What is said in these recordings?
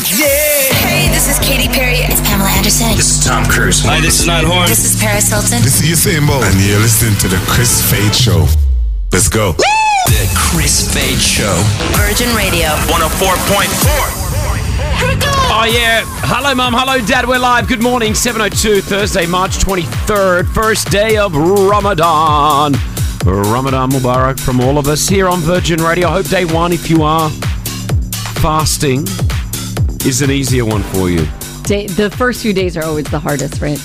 Yeah. Hey, this is Katy Perry. It's Pamela Anderson. This is Tom Cruise. Hi, this is Niall Horan. This is Paris Hilton. This is Usain Bolt. And you're listening to The Chris Fade Show. Let's go. The Chris Fade Show. Virgin Radio. 104.4. Oh, yeah. Hello, Mum. Hello, Dad. We're live. Good morning. 7:02, Thursday, March 23rd. First day of Ramadan. Ramadan Mubarak from all of us here on Virgin Radio. I hope day one, if you are fasting, is an easier one for you. The first few days are always the hardest, right?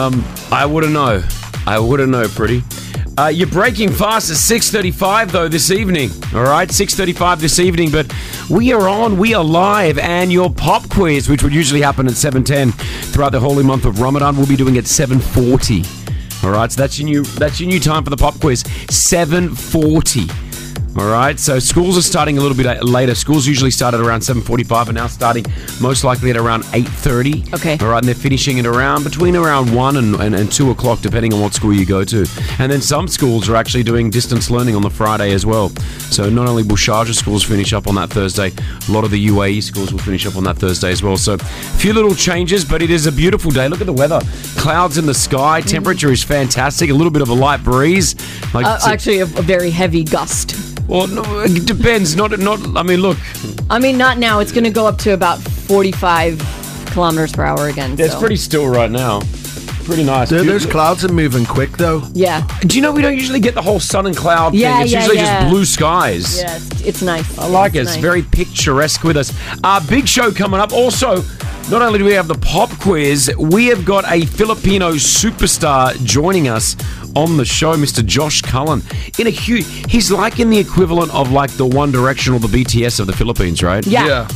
I wouldn't know. Pretty. You're breaking fast at 6:35, though, this evening. All right, 6:35 this evening. But we are live, and your pop quiz, which would usually happen at 7:10 throughout the holy month of Ramadan, we'll be doing at 7:40. All right, so that's your new time for the pop quiz, 7:40. All right, so schools are starting a little bit later. Schools usually start at around 7:45 and now starting most likely at around 8:30. Okay. All right, and they're finishing at between 1 and 2 o'clock, depending on what school you go to. And then some schools are actually doing distance learning on the Friday as well. So not only will Sharjah schools finish up on that Thursday, a lot of the UAE schools will finish up on that Thursday as well. So a few little changes, but it is a beautiful day. Look at the weather. Clouds in the sky. Temperature is fantastic. A little bit of a light breeze. Actually, a very heavy gust. Well, no, it depends. Not. I mean, look. I mean, not now. It's going to go up to about 45 kilometers per hour again. It's pretty still right now. Pretty nice. Those clouds are moving quick, though. Yeah. Do you know we don't usually get the whole sun and cloud thing? It's usually just blue skies. Yeah, it's nice. I like it. It's nice. very picturesque with us. Big show coming up. Also, not only do we have the pop quiz, we have got a Filipino superstar joining us on the show, Mr. Josh Cullen. He's like in the equivalent of like the One Direction or the BTS of the Philippines, right? Yeah.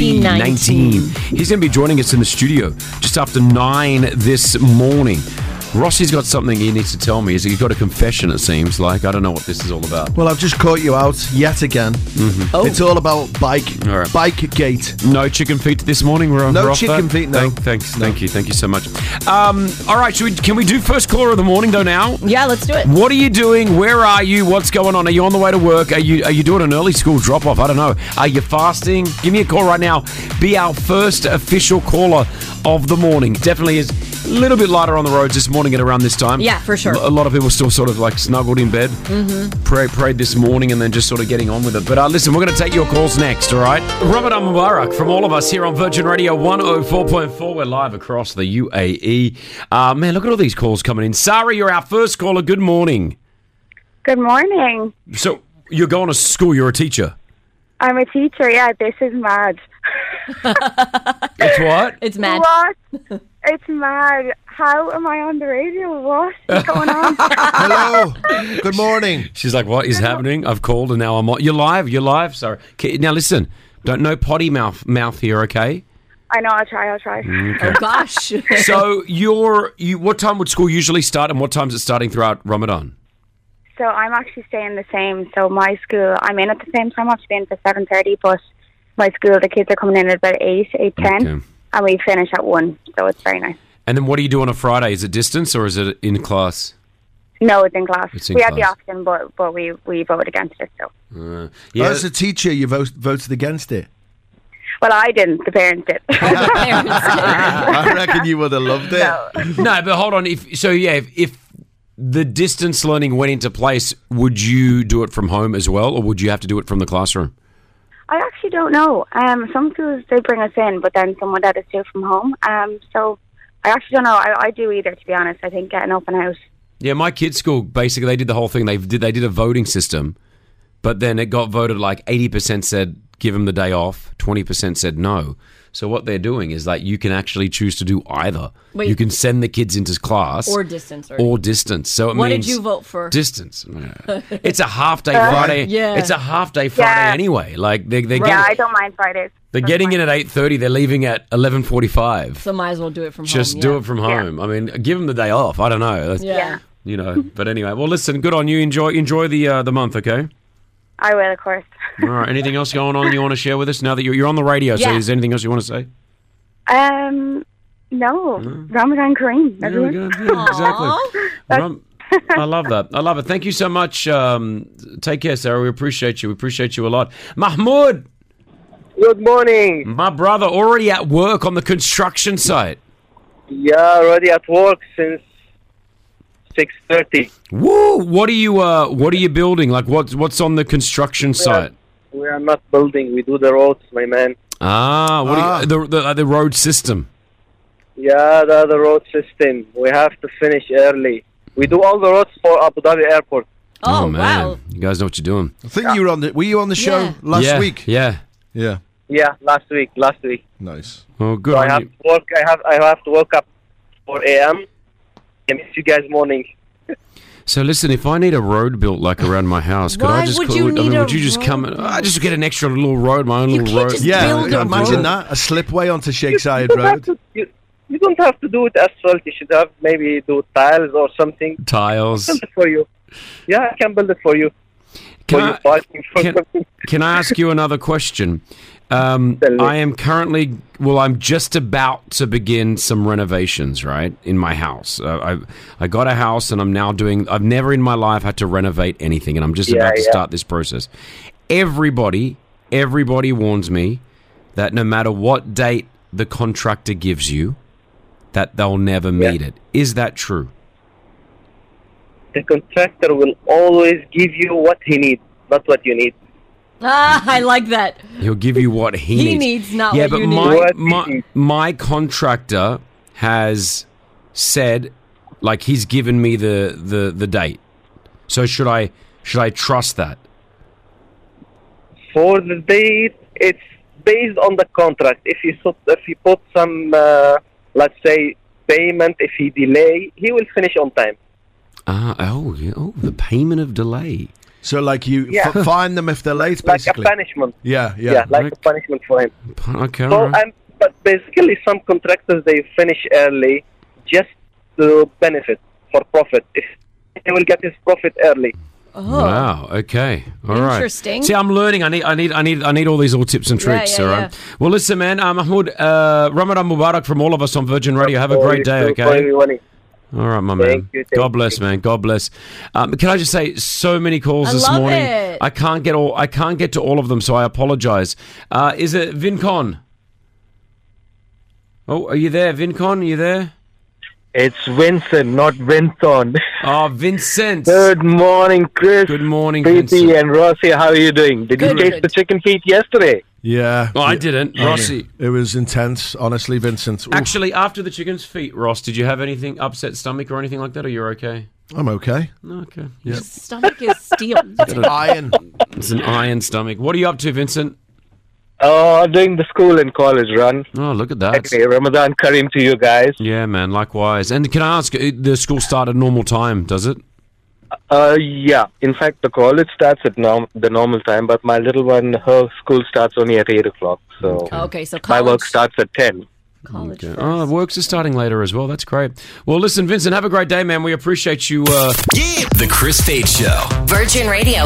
SB19. He's going to be joining us in the studio just after 9 this morning. Rossi's got something he needs to tell me. He's got a confession, it seems like. I don't know what this is all about. Well, I've just caught you out yet again. Mm-hmm. Oh. It's all about bike gate. No chicken feet this morning. No chicken feet, no. Thanks. Thank you so much. All right, can we do first caller of the morning, though, now? Yeah, let's do it. What are you doing? Where are you? What's going on? Are you on the way to work? Are you doing an early school drop-off? I don't know. Are you fasting? Give me a call right now. Be our first official caller of the morning. Definitely is a little bit lighter on the roads this morning at around this time. Yeah, for sure. A lot of people still sort of like snuggled in bed, prayed this morning, and then just sort of getting on with it. But listen, we're going to take your calls next, all right? Ramadan Mubarak from all of us here on Virgin Radio 104.4. We're live across the UAE. Man, look at all these calls coming in. Sarah, you're our first caller. Good morning. Good morning. So you're going to school. You're a teacher. I'm a teacher, yeah. This is mad. It's what? It's mad. What? It's mad. How am I on the radio? What is going on? Hello. Good morning. She's like, what is happening? I've called and now I'm on. You're live. Sorry. Okay, now listen, no potty mouth here, okay? I know, I'll try. Okay. Oh, gosh. So what time would school usually start and what time is it starting throughout Ramadan? So I'm actually staying the same. So my school, I'm in at the same time. I'm actually in for 7:30, but my school, the kids are coming in at about 8:10, Okay. and we finish at 1. So it's very nice. And then what do you do on a Friday? Is it distance or is it in class? No, it's in class. It's in we had the class. option, but we voted against it. So As a teacher, you voted against it. well, I didn't. The parents did. I reckon you would have loved it. No, but hold on. If the distance learning went into place, would you do it from home as well, or would you have to do it from the classroom? I actually don't know. Some schools, they bring us in, but then some would let us do it from home. So I actually don't know. I do either, to be honest. I think getting open house. Yeah, my kids' school, basically, they did the whole thing. They did a voting system, but then it got voted like 80% said give them the day off, 20% said no. So what they're doing is like you can actually choose to do either. Wait. You can send the kids into class Or distance. or distance. So it What means did you vote for? Distance. It's a half day Friday. Yeah. It's a half day Friday anyway. Like they're Yeah, I don't mind Fridays. they're getting in at 8:30. They're leaving at 11:45. So might as well do it from home. Just do it from home. I mean, give them the day off. I don't know. That's- Yeah. You know. But anyway, well, listen. Good on you. Enjoy the month. Okay. I will, of course. All right. Anything else going on you want to share with us now that you're on the radio? So Yeah. is there anything else you want to say? No. Ramadan Kareem. There we go. Yeah, exactly. I love that. I love it. Thank you so much. Take care, Sarah. We appreciate you. We appreciate you a lot. Mahmoud. Good morning. My brother, already at work on the construction site. Yeah, already at work since 6:30. Woo! What are you building? Like what's on the construction site? We are not building. We do the roads, my man. The road system. Yeah, the road system. We have to finish early. We do all the roads for Abu Dhabi Airport. Oh, man. wow. You guys know what you're doing. I think you were on the. Were you on the show Yeah. last week? Yeah. Yeah. Yeah, last week. Nice. Oh, good. So on I have you. to work. I have to wake up 4 a.m. I miss you guys morning. So listen, if I need a road built like around my house, could Why I just would call you it? need would a you just come? road I just get an extra little road, my own You little can't road. just Yeah, build a imagine road. that. A slipway onto Shakeside You don't have Road. to- You don't have to do it asphalt. You should have maybe do tiles or something. Tiles. Build it for you. Yeah, I can build it for you. Can for I- you parking for can- something. Can I ask you another question? me. I am currently, I'm just about to begin some renovations, right, in my house. I got a house, and I've never in my life had to renovate anything, and I'm just about to start this process. Everybody warns me that no matter what date the contractor gives you, that they'll never meet it. Is that true? The contractor will always give you what he needs, not what you need. I like that. He'll give you what he needs, not yeah, what but you need. my contractor has said, like, he's given me the date. So should I trust that? For the date, it's based on the contract. If you put some, let's say, payment, if he delay, he will finish on time. The payment of delay. So, like, you Yeah. fine them if they're late, Like basically. a punishment. Yeah. Yeah, like Right. a punishment for him. Okay, So, all right. but basically, some contractors, they finish early just to benefit, for profit. If he will get his profit early. Oh. Wow. Okay. All right. Interesting. See, I'm learning. I need all these little tips and tricks. yeah, all right. Well, listen, man. Mahmoud, Ramadan Mubarak from all of us on Virgin Radio. Have a great day. For Okay. everyone. All right, my man. Thank you, thank God bless, you. man. God bless. Can I just say, so many calls I this love morning. it. I can't get to all of them, so I apologize. Is it Vincon? Oh, are you there, Vincon? Are you there? It's Vincent, not Vincent. Oh, Vincent. Good morning, Chris. Good morning, Preeti Vincent. and Rossi. How are you doing? Did Good. you taste the chicken feet yesterday? Yeah. Oh, I didn't. Rossi. It was intense, honestly, Vincent. Oof, Actually, after the chicken's feet, Ross, did you have anything, upset stomach or anything like that, or you're okay? I'm okay. Okay. Yeah. His stomach is steel. Iron. It's an iron stomach. What are you up to, Vincent? Doing the school and college run. Oh, look at that. Okay, Ramadan Kareem to you guys. Yeah, man, likewise. And can I ask, the school start at normal time, does it? Yeah. In fact, the college starts at the normal time, but my little one, her school starts only at 8 o'clock. So Okay, so my college. work starts at 10. College Okay. first. Oh, works are starting later as well. That's great. Well, listen, Vincent, have a great day, man. We appreciate you. The Chris Fade Show. Virgin Radio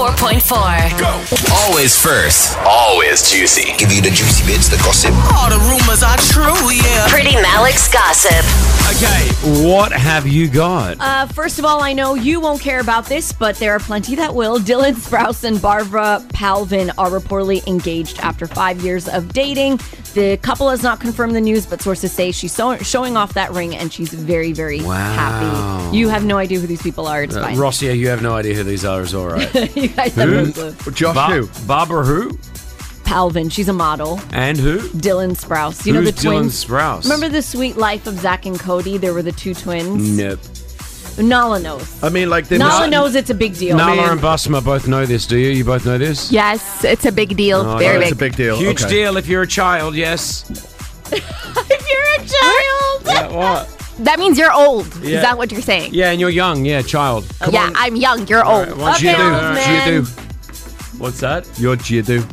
104.4. Always first. Always juicy. Give you the juicy bits, the gossip. All the rumors are true, yeah. Pretty Malik's Gossip. Okay, what have you got? First of all, I know you won't care about this, but there are plenty that will. Dylan Sprouse and Barbara Palvin are reportedly engaged after 5 years of dating. The couple has not confirmed the news, but sources say she's showing off that ring, and she's very, very happy. You have no idea who these people are. It's fine. Rossi, you have no idea who these are, is all right. You guys have no clue. Josh who? Barbara who? Palvin, she's a model. And who? Dylan Sprouse. You know Who's the twins? Dylan Sprouse? Remember The Sweet Life of Zach and Cody? There were the two twins. Nope. Nala knows. I mean, like, they Nala knows it's a big deal. Nala and Basma both know this, do you? You both know this? Yes, it's a big deal. Oh, Very it's big. a big deal. Huge Okay. deal if you're a child, yes. If you're a child. Yeah, what? That means you're old. Yeah. Is that what you're saying? Yeah, and you're young, yeah, child. Yeah, I'm young. You're old. What Okay, you do? old man. What's that? You're Jiddu.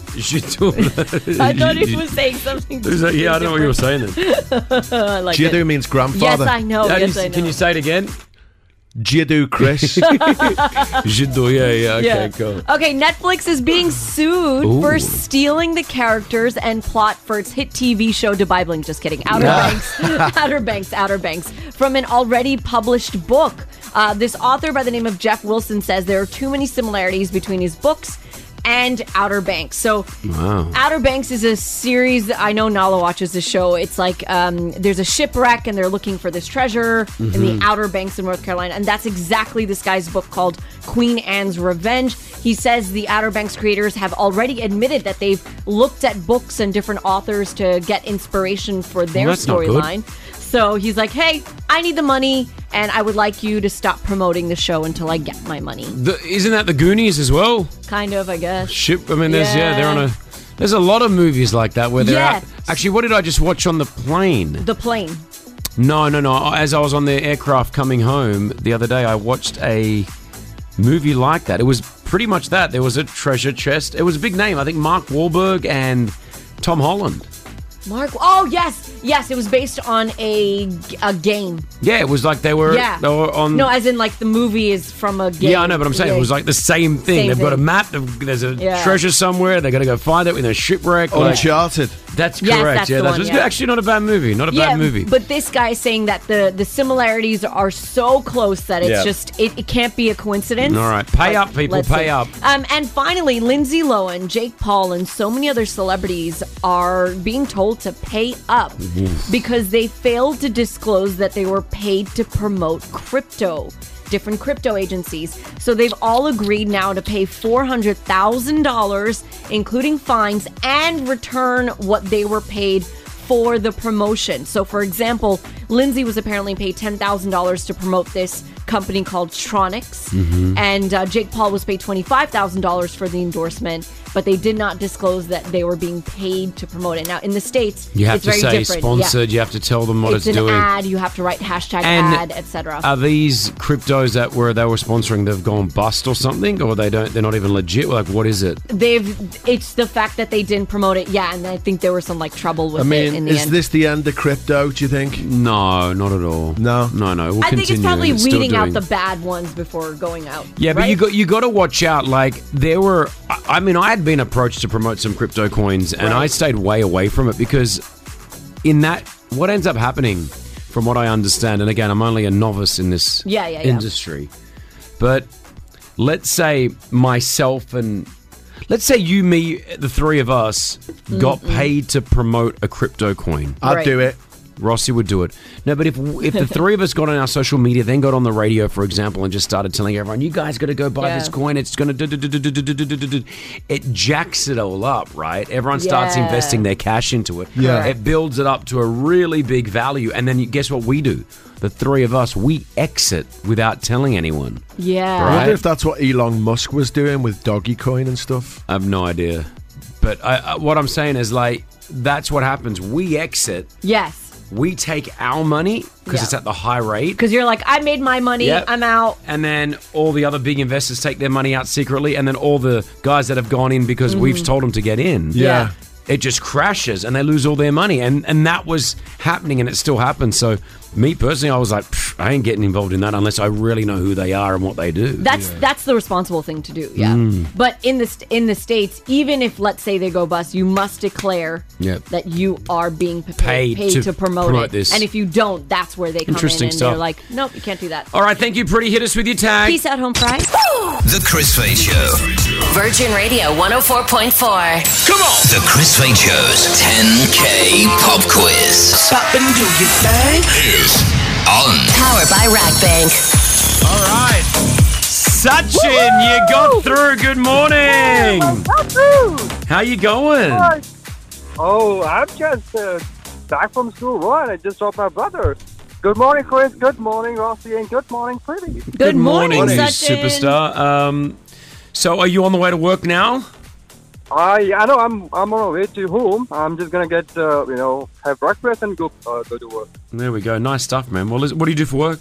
Jiddu. I thought he was saying something. Yeah, I don't know what you were saying then. I like Jiddu it. means Yes, grandfather. I know. Yes, I know. Can you say it again? Jiddu Chris. Jiddu, yeah, okay, Yeah. cool. Okay, Netflix is being sued for stealing the characters and plot for its hit TV show Dubai Bling. Just kidding. Outer Banks. From an already published book. This author by the name of Jeff Wilson says there are too many similarities between his books and Outer Banks. So Wow. Outer Banks is a series. I know Nala watches the show. It's like there's a shipwreck and they're looking for this treasure in the Outer Banks of North Carolina. And that's exactly this guy's book called Queen Anne's Revenge. He says the Outer Banks creators have already admitted that they've looked at books and different authors to get inspiration for their Well, that's not good. storyline. So he's like, hey, I need the money and I would like you to stop promoting the show until I get my money. Isn't that the Goonies as well? Kind of, I guess. I mean, they're on a. There's a lot of movies like that where they're out. Yes. Actually, what did I just watch on the plane? The plane. No. As I was on the aircraft coming home the other day, I watched a movie like that. It was pretty much that. There was a treasure chest. It was a big name. I think Mark Wahlberg and Tom Holland. Mark. Oh, yes. It was based on a game. Yeah, it was like they were on. No, as in like the movie is from a game. Yeah, I know, but I'm saying it was like the same thing. Same They've got a thing. map. There's a treasure somewhere. They got to go find it in a shipwreck. Uncharted. That's Yes, correct. that's Yeah, the that's one, it's actually not a bad movie. Not a bad movie. But this guy is saying that the similarities are so close that it's just it can't be a coincidence. All right, pay up, people, Let's pay see. up. And finally, Lindsay Lohan, Jake Paul, and so many other celebrities are being told to pay up because they failed to disclose that they were paid to promote different crypto agencies. So they've all agreed now to pay $400,000, including fines, and return what they were paid for the promotion. So, for example, Lindsay was apparently paid $10,000 to promote this company called Tronix, and Jake Paul was paid $25,000 for the endorsement, but they did not disclose that they were being paid to promote it. Now, in the States, You have it's to very say different. sponsored. You have to tell them what it's an doing. ad. You have to write hashtag And ad, etc. Are these cryptos that they were sponsoring? They've gone bust or something, or they're not even legit. Like, what is it? It's the fact that they didn't promote it. Yeah, and I think there was some like trouble with it in the is end. this the end of crypto, do you think? No, not at all. No? No. We'll I think continue. it's probably still weeding out doing- the bad ones before going out. Yeah, but right? you got to watch out. Like there were, I mean, I had been approached to promote some crypto coins, and I stayed way away from it because in that, what ends up happening, from what I understand, and again, I'm only a novice in this industry, but let's say myself and let's say you, me, the three of us got paid to promote a crypto coin. I'd do it. Rossi would do it. No, but if the three of us got on our social media, then got on the radio, for example, and just started telling everyone, you guys got to go buy this coin. It's going to... It jacks it all up, right? Everyone starts investing their cash into it. Yeah. It builds it up to a really big value. And then guess what we do? The three of us, we exit without telling anyone. Yeah. I wonder if that's what Elon Musk was doing with Dogecoin and stuff. I have no idea. But what I'm saying is, like, that's what happens. We exit. Yes. We take our money because it's at the high rate. Because you're like, I made my money, Yep. I'm out. And then all the other big investors take their money out secretly. And then all the guys that have gone in because we've told them to get in. Yeah. It just crashes and they lose all their money. And that was happening and it still happens. So me personally, I was like, I ain't getting involved in that unless I really know who they are and what they do. That's the responsible thing to do, yeah. But in the States, even if, let's say, they go bust, you must declare that you are being paid to promote this. And if you don't, that's where they come Interesting in and stuff. they're like, nope, you can't do that. All right, thank you, Pretty. Hit us with your tag. Peace out, home fry. The Chris Fade Show. Virgin Radio 104.4. Come on. The Chris Fade Show's 10K Pop Quiz Stop and do your thing. is on. Powered by Rack Bank. All right. Sachin, you got through. Good morning. How you going? Oh, I'm just back from school. What? I just saw my brother. Good morning, Chris. Good morning, Rossi, and good morning, Pretty. Good morning, you Sachin. superstar. So are you on the way to work now? I know I'm on my way to home. I'm just gonna get have breakfast and go to work. There we go. Nice stuff, man. Well, what do you do for work?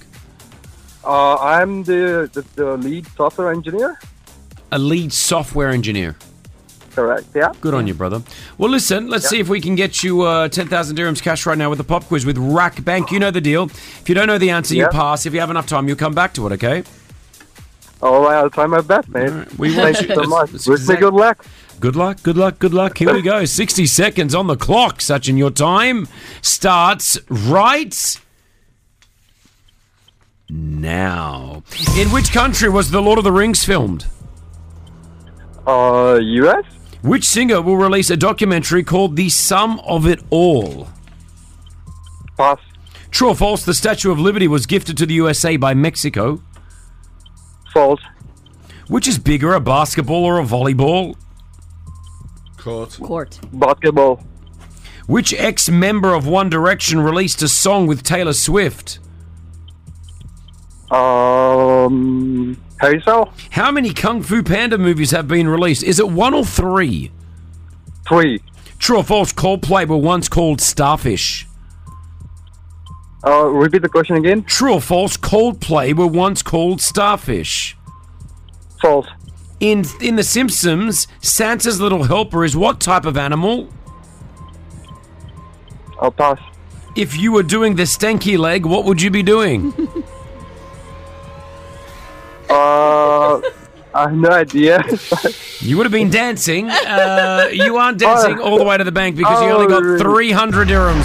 I'm the lead software engineer. A lead software engineer. Correct. Yeah. Good on you, brother. Well, listen, let's see if we can get you 10,000 dirhams cash right now with the pop quiz with Rack Bank. You know the deal. If you don't know the answer, you pass. If you have enough time, you'll come back to it, okay? All right, I'll try my best, mate. Right. We Thank want you so much. that's Wish me good luck. Good luck, good luck, good luck. Here we go. 60 seconds on the clock. Sachin, your time starts right now. In which country was The Lord of the Rings filmed? US? Which singer will release a documentary called The Sum of It All? Pass. True or false, the Statue of Liberty was gifted to the USA by Mexico? False. Which is bigger, a basketball or a volleyball? Court. Basketball. Which ex-member of One Direction released a song with Taylor Swift? Harry Styles? How many Kung Fu Panda movies have been released? Is it 1 or 3? 3. True or false, Coldplay were once called Starfish? Repeat the question again. True or false, Coldplay were once called Starfish? False. In The Simpsons, Santa's little helper is what type of animal? I'll pass. If you were doing the stanky leg, what would you be doing? I have no idea. You would have been dancing. You aren't dancing all the way to the bank because you only got 300 dirhams.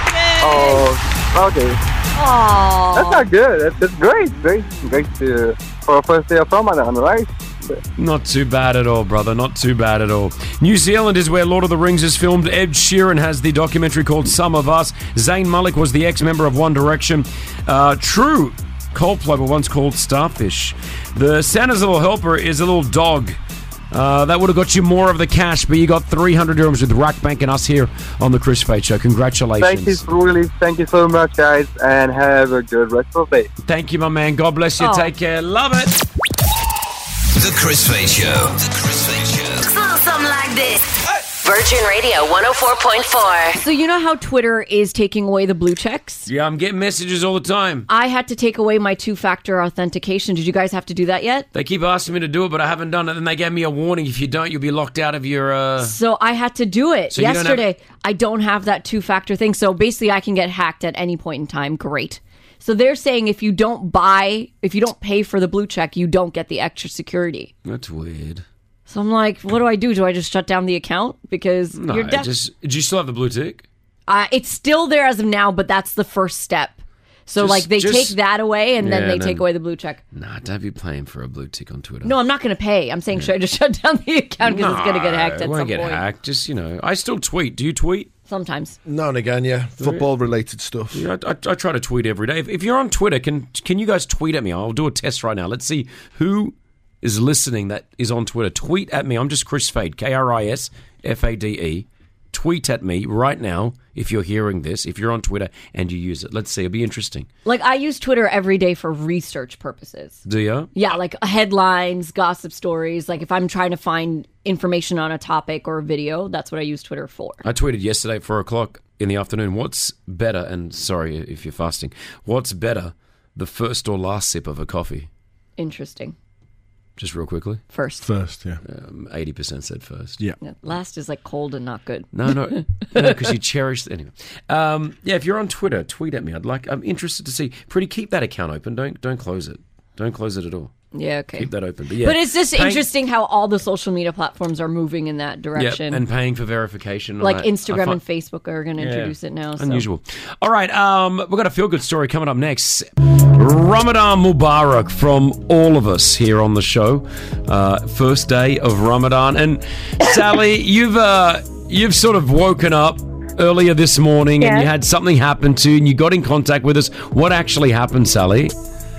Oh, okay. Aww. That's not good. That's great. Great for a first day of Ramadan, right? Not too bad at all, brother. Not too bad at all. New Zealand is where Lord of the Rings is filmed. Ed Sheeran has the documentary called Some of Us. Zayn Malik was the ex-member of One Direction. True. Coldplay were once called Starfish. The Santa's little helper is a little dog. That would have got you more of the cash, but you got 300 dirhams with Rackbank and us here on the Chris Fade Show. Congratulations. Thank you so much, guys, and have a good rest of the day. Thank you, my man. God bless you. Oh. Take care. Love it. The Chris Fade Show. The Chris Fade Show. Something like this. Virgin Radio 104.4. So you know how Twitter is taking away the blue checks? Yeah, I'm getting messages all the time. I had to take away my two-factor authentication. Did you guys have to do that yet? They keep asking me to do it, but I haven't done it. And they gave me a warning. If you don't, you'll be locked out of your... So I had to do it So you don't have- yesterday. I don't have that two-factor thing. So basically, I can get hacked at any point in time. Great. So they're saying if you don't pay for the blue check, you don't get the extra security. That's weird. So I'm like, what do I do? Do I just shut down the account? Because No, you're do you still have the blue tick? it's still there as of now, but that's the first step. So they take that away and then they take away the blue check. Nah, don't be paying for a blue tick on Twitter. No, I'm not going to pay. I'm saying should I just shut down the account because it's going to get hacked at it won't some get point. hacked. Just, I still tweet. Do you tweet? Sometimes. Now and again, yeah. Football-related stuff. Yeah, I try to tweet every day. If you're on Twitter, can you guys tweet at me? I'll do a test right now. Let's see who is listening that is on Twitter. Tweet at me. I'm just Chris Fade, KrisFade. Tweet at me right now if you're hearing this, if you're on Twitter and you use it. Let's see. It'll be interesting. I use Twitter every day for research purposes. Do you? Yeah, headlines, gossip stories. If I'm trying to find information on a topic or a video, that's what I use Twitter for. I tweeted yesterday at 4 o'clock in the afternoon. What's better, and sorry if you're fasting, what's better, the first or last sip of a coffee? Interesting. Just real quickly. First, yeah. 80% said first. Yeah. Last is cold and not good. No, because you cherish... Anyway. If you're on Twitter, tweet at me. I'm interested to see. Pretty, keep that account open. Don't close it. Don't close it at all. Yeah, okay. Keep that open. But it's just interesting how all the social media platforms are moving in that direction. Yeah, and paying for verification. Instagram and Facebook are going to introduce it now. So. Unusual. All right, we've got a feel-good story coming up next. Ramadan Mubarak from all of us here on the show. First day of Ramadan. And Sally, you've sort of woken up earlier this morning and you had something happen to you and you got in contact with us. What actually happened, Sally?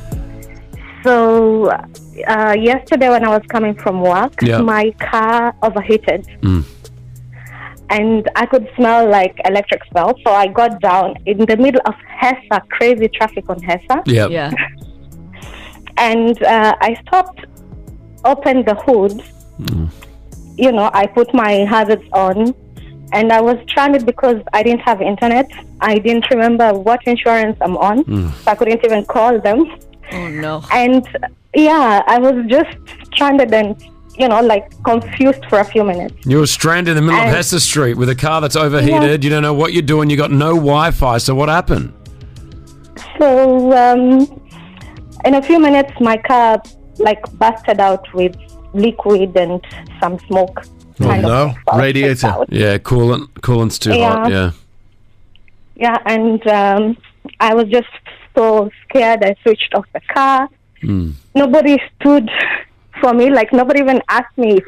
So, yesterday when I was coming from work, my car overheated. And I could smell electric smell. So I got down in the middle of Hessa, crazy traffic on Hessa. Yeah. And I stopped, opened the hood. I put my hazards on. And I was stranded because I didn't have internet. I didn't remember what insurance I'm on. So I couldn't even call them. Oh, no. And, I was just stranded and, confused for a few minutes. You were stranded in the middle of Hessa Street with a car that's overheated. Yeah. You don't know what you're doing. You got no Wi-Fi. So what happened? So, in a few minutes, my car, busted out with liquid and some smoke. Radiator. Yeah, coolant's too hot, yeah. Yeah, and I was just so scared. I switched off the car. Nobody stood for me. Nobody even asked me if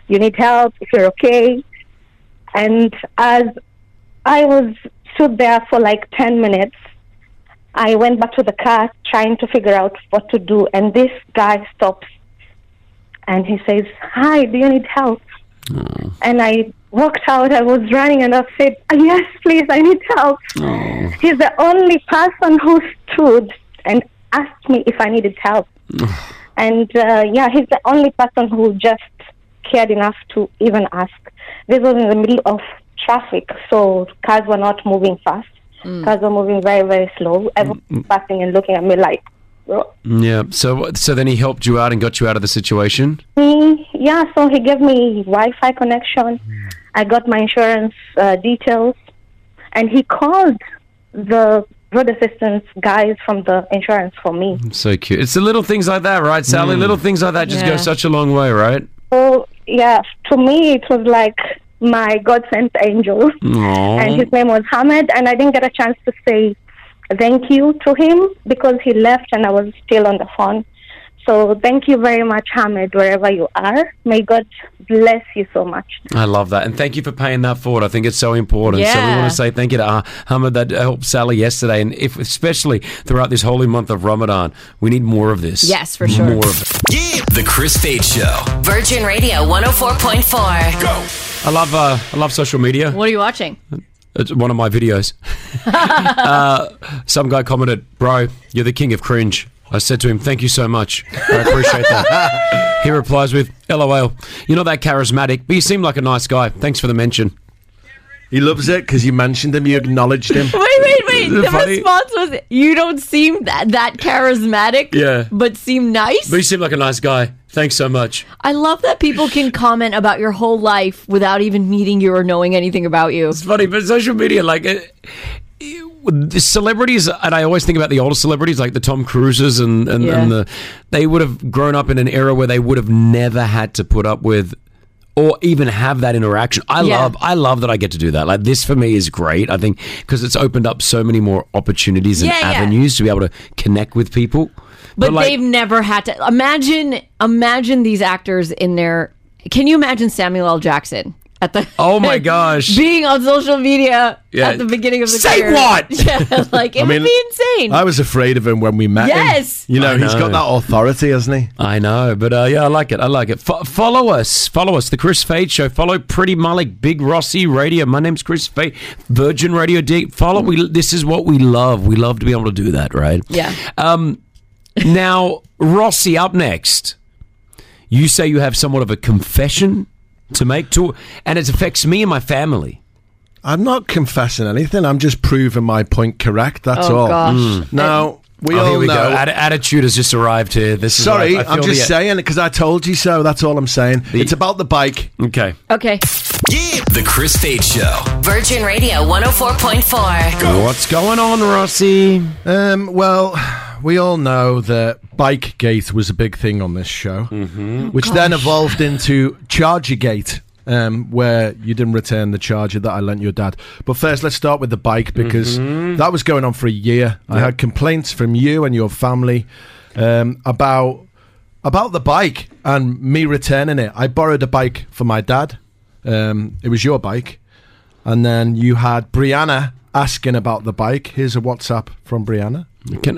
you need help, if you're okay. And as I stood there for like 10 minutes, I went back to the car trying to figure out what to do. And this guy stops and he says, "Hi, do you need help?" And I walked out. I was running and I said, "Yes, please, I need help." He's the only person who stood and asked me if I needed help. And he's the only person who just cared enough to even ask. This was in the middle of traffic, so cars were not moving fast. Cars were moving very, very slow. Everyone passing and looking at me like, "Bro." Yeah. So then he helped you out and got you out of the situation? So he gave me Wi-Fi connection. I got my insurance details. And he called the road assistance guys from the insurance for me. So cute. It's the little things like that, right, Sally? Little things like that just go such a long way, right? So, yeah, to me it was like my God-sent angel. Aww. And his name was Hamid, and I didn't get a chance to say thank you to him because he left and I was still on the phone. So thank you very much, Hamid, wherever you are. May God bless you so much. I love that. And thank you for paying that forward. I think it's so important. So we want to say thank you to Hamid that helped Sally yesterday. And especially throughout this holy month of Ramadan, we need more of this. Yes, for sure. More of it. The Chris Fade Show. Virgin Radio 104.4. Go! I love social media. What are you watching? It's one of my videos. Some guy commented, "Bro, you're the king of cringe." I said to him, "Thank you so much. I appreciate that." He replies with, "LOL. You're not that charismatic, but you seem like a nice guy. Thanks for the mention." He loves it because you mentioned him, you acknowledged him. Wait. The response was, "You don't seem that charismatic, but seem nice." But you seem like a nice guy. Thanks so much. I love that people can comment about your whole life without even meeting you or knowing anything about you. It's funny, but social media, like... the celebrities, and I always think about the older celebrities like the Tom Cruises and they would have grown up in an era where they would have never had to put up with or even have that interaction. I love that I get to do that. Like, this for me is great, I think, because it's opened up so many more opportunities and avenues to be able to connect with people. But they've never had to. Imagine these actors in their... Can you imagine Samuel L. Jackson? At the oh my gosh, being on social media at the beginning of the career. What? Yeah, like it would be insane. I was afraid of him when we met him. You know, he's got that authority, hasn't he? I know, but I like it. Follow us, the Chris Fade Show. Follow Pretty Malik, Big Rossi Radio. My name's Chris Fade, Virgin Radio D. Follow. This is what we love. We love to be able to do that, right? Yeah. Now, Rossi, up next. You say you have somewhat of a confession to make to, and it affects me and my family. I'm not confessing anything. I'm just proving my point correct. That's all. Gosh. Now, we all know. Attitude has just arrived here. This Sorry, is I'm just saying it because I told you so. That's all I'm saying. It's about the bike. Okay. The Chris Fade Show. Virgin Radio 104.4. What's going on, Rossi? Well, we all know that Bikegate was a big thing on this show, which then evolved into Chargergate, where you didn't return the charger that I lent your dad. But first, let's start with the bike, because that was going on for a year. I had complaints from you and your family about the bike and me returning it. I borrowed a bike for my dad. It was your bike. And then you had Brianna asking about the bike. Here's a WhatsApp from Brianna.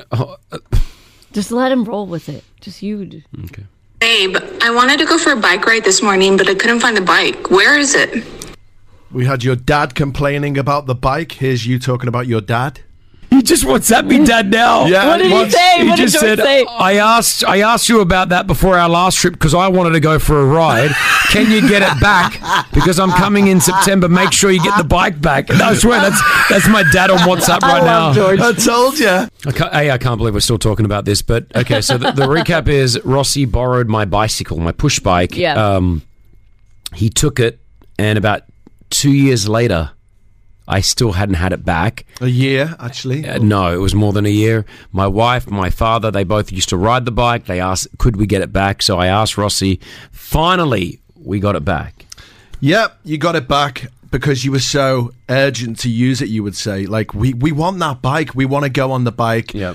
Just let him roll with it. Just you. Okay. Babe, I wanted to go for a bike ride this morning, but I couldn't find the bike. Where is it? We had your dad complaining about the bike. Here's you talking about your dad. He just WhatsApped me, Dad, now. Yeah, what did he say? He just said, I asked you about that before our last trip because I wanted to go for a ride. Can you get it back? Because I'm coming in September. Make sure you get the bike back. No, I swear, that's my dad on WhatsApp right now. George. I told you. I can't believe we're still talking about this. But, okay, so the recap is Rossi borrowed my bicycle, my push bike. Yeah. He took it, and about 2 years later, I still hadn't had it back. A year, actually? No, it was more than a year. My wife, my father, they both used to ride the bike. They asked, could we get it back? So I asked Rossi. Finally, we got it back. Yep, you got it back because you were so urgent to use it, you would say. Like, we want that bike. We want to go on the bike. Yep.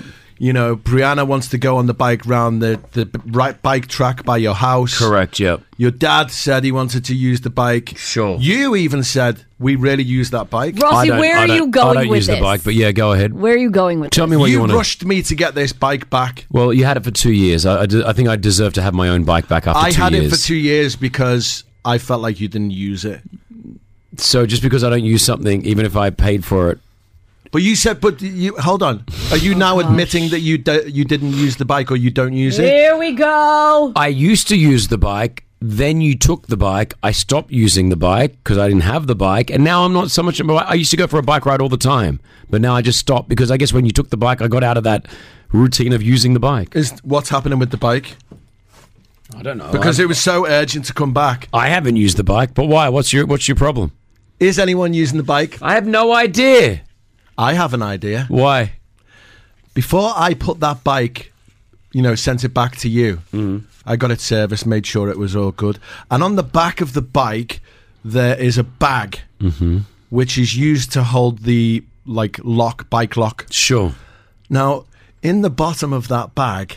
Brianna wants to go on the bike round the right bike track by your house. Correct, yep. Your dad said he wanted to use the bike. Sure. You even said, we really use that bike. Rossi, where are you going with this? I don't use the bike, but yeah, go ahead. Where are you going with Tell this? me what you want to... You rushed me to get this bike back. Well, you had it for 2 years. I think I deserve to have my own bike back after 2 years. I had it for 2 years because I felt like you didn't use it. So just because I don't use something, even if I paid for it... But you said, hold on. Are you now admitting that you didn't use the bike or you don't use it? Here we go. I used to use the bike. Then you took the bike. I stopped using the bike because I didn't have the bike. And now I'm not so much... I used to go for a bike ride all the time. But now I just stopped because I guess when you took the bike, I got out of that routine of using the bike. What's happening with the bike? I don't know. Because it was so urgent to come back. I haven't used the bike. But why? What's your problem? Is anyone using the bike? I have no idea. I have an idea. Why? Before I put that bike, sent it back to you, I got it serviced, made sure it was all good. And on the back of the bike, there is a bag, which is used to hold the bike lock. Sure. Now, in the bottom of that bag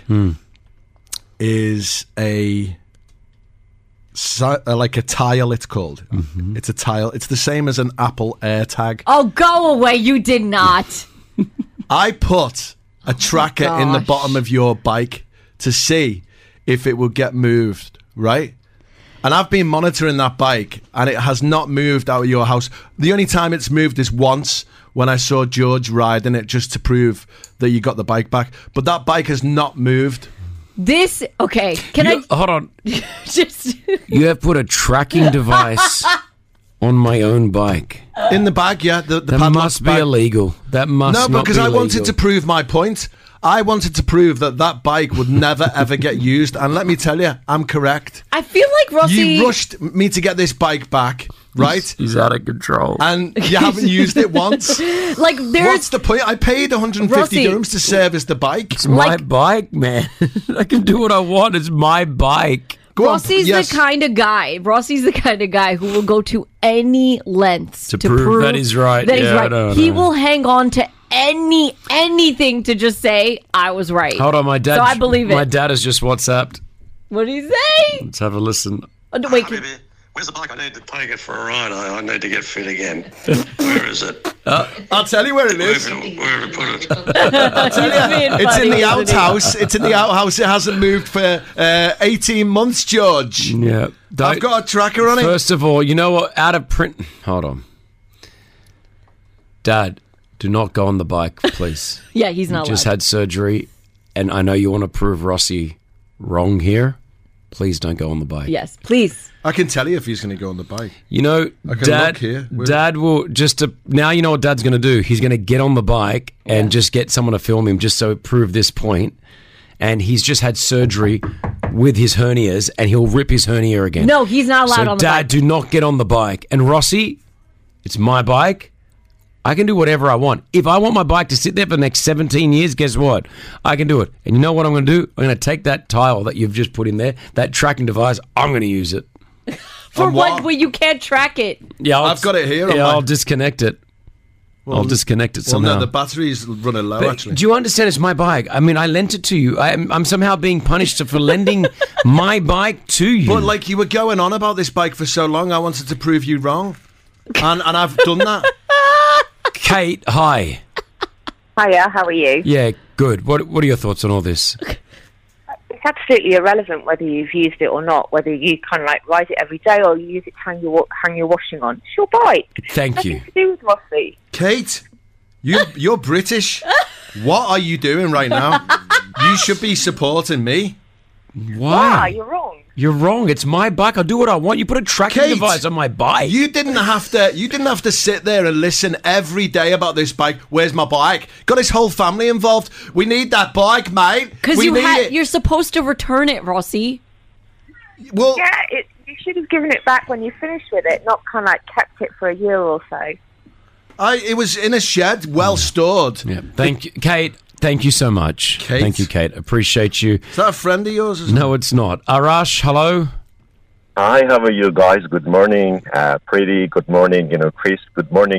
is a tile, it's called. It's a tile. It's the same as an Apple AirTag. Oh, go away. You did not. I put a tracker in the bottom of your bike to see if it would get moved, right? And I've been monitoring that bike, and it has not moved out of your house. The only time it's moved is once when I saw George riding it just to prove that you got the bike back. But that bike has not moved. Hold on. You have put a tracking device on my own bike. In the bag, yeah. That must be illegal. That must not be illegal. No, because I wanted to prove my point. I wanted to prove that bike would never, ever get used. And let me tell you, I'm correct. I feel like Rossi... You rushed me to get this bike back, right? He's out of control. And you haven't used it once. What's the point? I paid 150 dirhams to service the bike. It's my bike, man. I can do what I want. It's my bike. Rossi's the kind of guy. Rossi's the kind of guy who will go to any lengths to prove that he's right. That he's right. He will hang on to anything to just say I was right. Hold on, my dad. So I believe it. My dad has just WhatsApped. What did he say? Let's have a listen. Wait. Where's the bike? I need to take it for a ride. I need to get fit again. Where is it? I'll tell you where it is. Where have I put it? I'll tell you. It's in the outhouse. It's in the outhouse. It hasn't moved for 18 months, George. Yeah. I've got a tracker on it. First of all, you know what? Out of print. Hold on. Dad, do not go on the bike, please. Yeah, he's not allowed. Just had surgery, and I know you want to prove Rossi wrong here. Please don't go on the bike. Yes, please. I can tell you if he's going to go on the bike. Dad will now you know what Dad's going to do. He's going to get on the bike and just get someone to film him just so prove this point. And he's just had surgery with his hernias, and he'll rip his hernia again. No, he's not allowed on the bike. Dad, do not get on the bike. And Rossi, it's my bike. I can do whatever I want. If I want my bike to sit there for the next 17 years, guess what? I can do it. And you know what I'm going to do? I'm going to take that tile that you've just put in there, that tracking device, I'm going to use it. For what? Well, you can't track it. Yeah, I've got it here. Yeah, I'll disconnect it. I'll disconnect it somehow. No, the battery's running low, actually. Do you understand? It's my bike. I mean, I lent it to you. I'm somehow being punished for lending my bike to you. But, you were going on about this bike for so long, I wanted to prove you wrong. And I've done that. Kate, hi. Hiya, how are you? Yeah, good. What are your thoughts on all this? It's absolutely irrelevant whether you've used it or not, whether you kind of ride it every day or you use it to hang your washing on. It's your bike. Thank you. Nothing to do with Rossi. Kate, you're British. What are you doing right now? You should be supporting me. Why? You're wrong. You're wrong. It's my bike. I'll do what I want. You put a tracking device on my bike. You didn't have to sit there and listen every day about this bike. Where's my bike? Got his whole family involved. We need that bike, mate. Because you're supposed to return it, Rossi. Well, yeah, you should have given it back when you finished with it, not kind of kept it for a year or so. It was in a shed, well stored. Yeah. Thank you, Kate. Thank you so much. Kate? Thank you, Kate. Appreciate you. Is that a friend of yours? No, it's not. Arash, hello. Hi, how are you guys? Good morning. Pretty, good morning. Chris, good morning.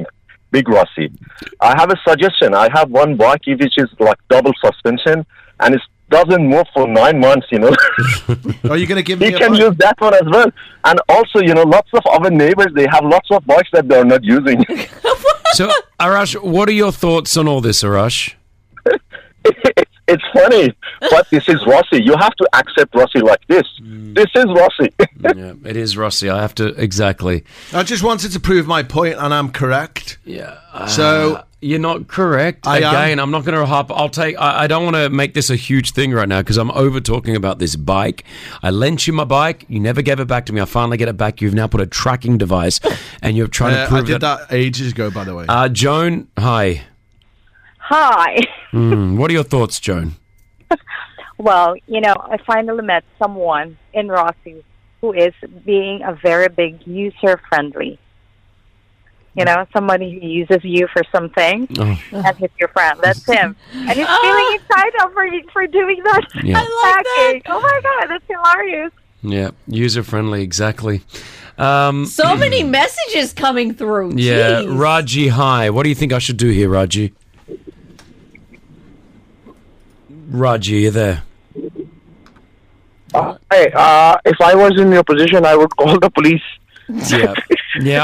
Big Rossi. I have a suggestion. I have one bike which is like double suspension, and it doesn't move for 9 months, you know. Are you going to give me He a can bike? use that one as well. And also, you know, lots of our neighbors, they have lots of bikes that they're not using. So, Arash, what are your thoughts on all this, Arash? It's funny, but this is Rossi. You have to accept Rossi like this. This is Rossi. Yeah, it is Rossi. I have to, exactly. I just wanted to prove my point, and I'm correct. Yeah. So you're not correct. I Again, am. I'm not going to hop. I don't want to make this a huge thing right now because I'm over talking about this bike. I lent you my bike. You never gave it back to me. I finally get it back. You've now put a tracking device, and you're trying to prove I did that ages ago, by the way. Joan, hi. Hi. What are your thoughts, Joan? Well, you know, I finally met someone in Rossi who is being a very big user-friendly. You know, somebody who uses you for something and he's your friend. That's him. And he's feeling excited for doing that. Yeah. I like that. Oh, my God, that's hilarious. Yeah, user-friendly, exactly. So many messages coming through. Yeah, Jeez. Raji, hi. What do you think I should do here, Raji? Raji, are you there? Hey, if I was in your position, I would call the police. Yeah. Yeah.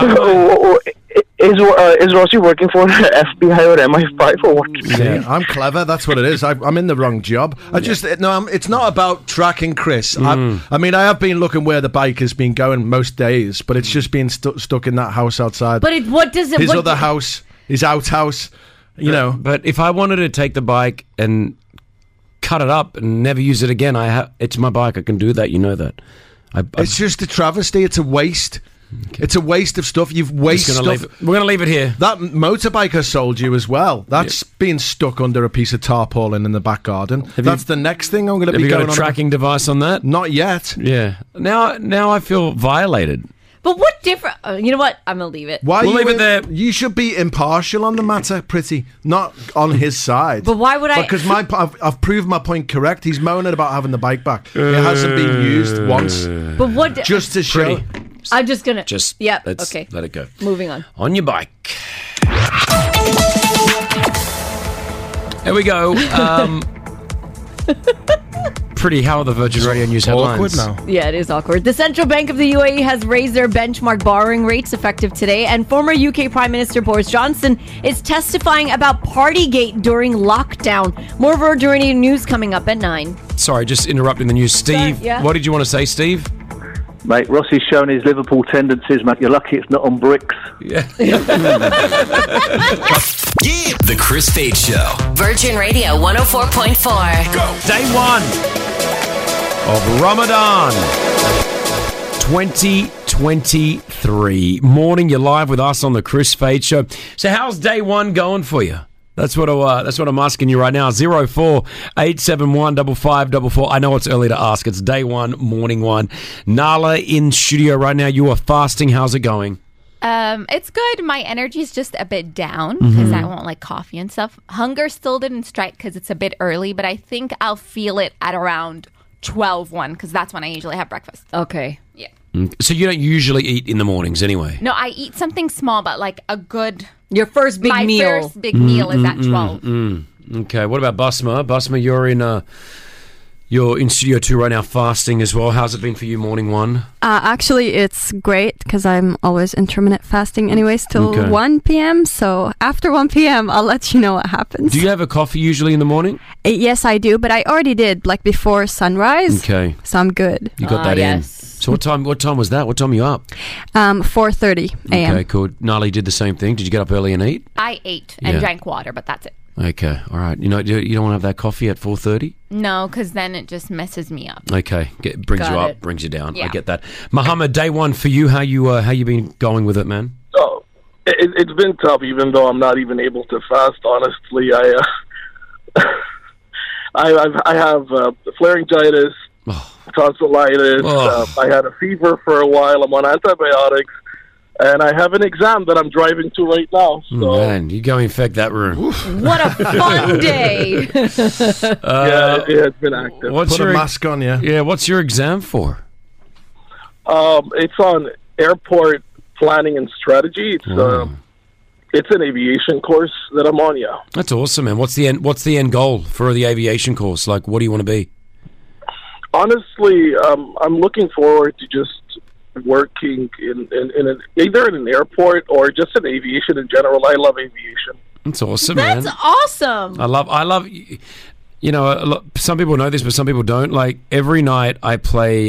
Is Rossi working for FBI or MI5 or what? Yeah, I'm clever. That's what it is. I'm in the wrong job. It's not about tracking Chris. I mean, I have been looking where the bike has been going most days, but it's just been stuck in that house outside. But what does it? His other house, his outhouse. You know. But if I wanted to take the bike and cut it up and never use it again, it's my bike. I can do that. You know that. It's just a travesty. It's a waste. Okay. It's a waste of stuff. You've wasted stuff. We're going to leave it here. That motorbike I sold you as well. That's been stuck under a piece of tarpaulin in the back garden. That's the next thing I'm going to be going on. Have you got a tracking device on that? Not yet. Yeah. Now I feel violated. But what different? You know what? I'm gonna leave it. Why we'll leave it there. You should be impartial on the matter, Pretty, not on his side. But why would I? Because I've proved my point correct. He's moaning about having the bike back. It hasn't been used once. But what? Just to show. I'm just gonna. Yeah. Let's Okay. let it go. Moving on. On your bike. There we go. Pretty, how are the Virgin Radio News headlines? Awkward now. Yeah, it is awkward. The Central Bank of the UAE has raised their benchmark borrowing rates effective today, and former UK Prime Minister Boris Johnson is testifying about Partygate during lockdown. More Virgin Radio News coming up at 9. Sorry, just interrupting the news. Steve, Sorry, yeah. What did you want to say, Steve? Mate, Rossi's shown his Liverpool tendencies, mate. You're lucky it's not on bricks. Yeah. The Chris Fade Show. Virgin Radio 104.4. Go. Day one of Ramadan 2023. Morning, you're live with us on the Chris Fade Show. So how's day one going for you? That's what I'm asking you right now. 04-871 5544. I know it's early to ask. It's day one, morning one. Nala in studio right now. You are fasting. How's it going? It's good. My energy's just a bit down because I won't like coffee and stuff. Hunger still didn't strike because it's a bit early, but I think I'll feel it at around 12-1 because that's when I usually have breakfast. Okay. Yeah. So you don't usually eat in the mornings anyway? No, I eat something small, but like a good... Your first big meal. My first big meal is at 12. Okay, what about Basma? Basma, you're in Studio 2 right now, fasting as well. How's it been for you, morning one? Actually, it's great because I'm always intermittent fasting anyways till 1 p.m. So after 1 p.m., I'll let you know what happens. Do you have a coffee usually in the morning? Yes, I do, but I already did, like before sunrise. Okay. So I'm good. You got that in. So what time was that? What time are you up? 4:30 a.m. Okay, cool. Nali did the same thing. Did you get up early and eat? I ate and drank water, but that's it. Okay, all right. You don't want to have that coffee at 4:30? No, because then it just messes me up. Okay, brings you Got up, it. brings you down. Yeah. I get that. Muhammad, day one for you. How you been going with it, man? Oh, it's been tough, even though I'm not even able to fast. Honestly, I have laryngitis, tonsillitis. I had a fever for a while. I'm on antibiotics. And I have an exam that I'm driving to right now. So. Man, you go infect that room. What a fun day. It's been active. Put a mask on, yeah. Yeah, what's your exam for? It's on airport planning and strategy. It's It's an aviation course that I'm on, yeah. That's awesome, man. What's the end goal for the aviation course? Like, what do you want to be? Honestly, I'm looking forward to just working either in an airport or just in aviation in general. I love aviation. That's awesome, man. That's awesome. I love. You know, some people know this, but some people don't. Like every night, I play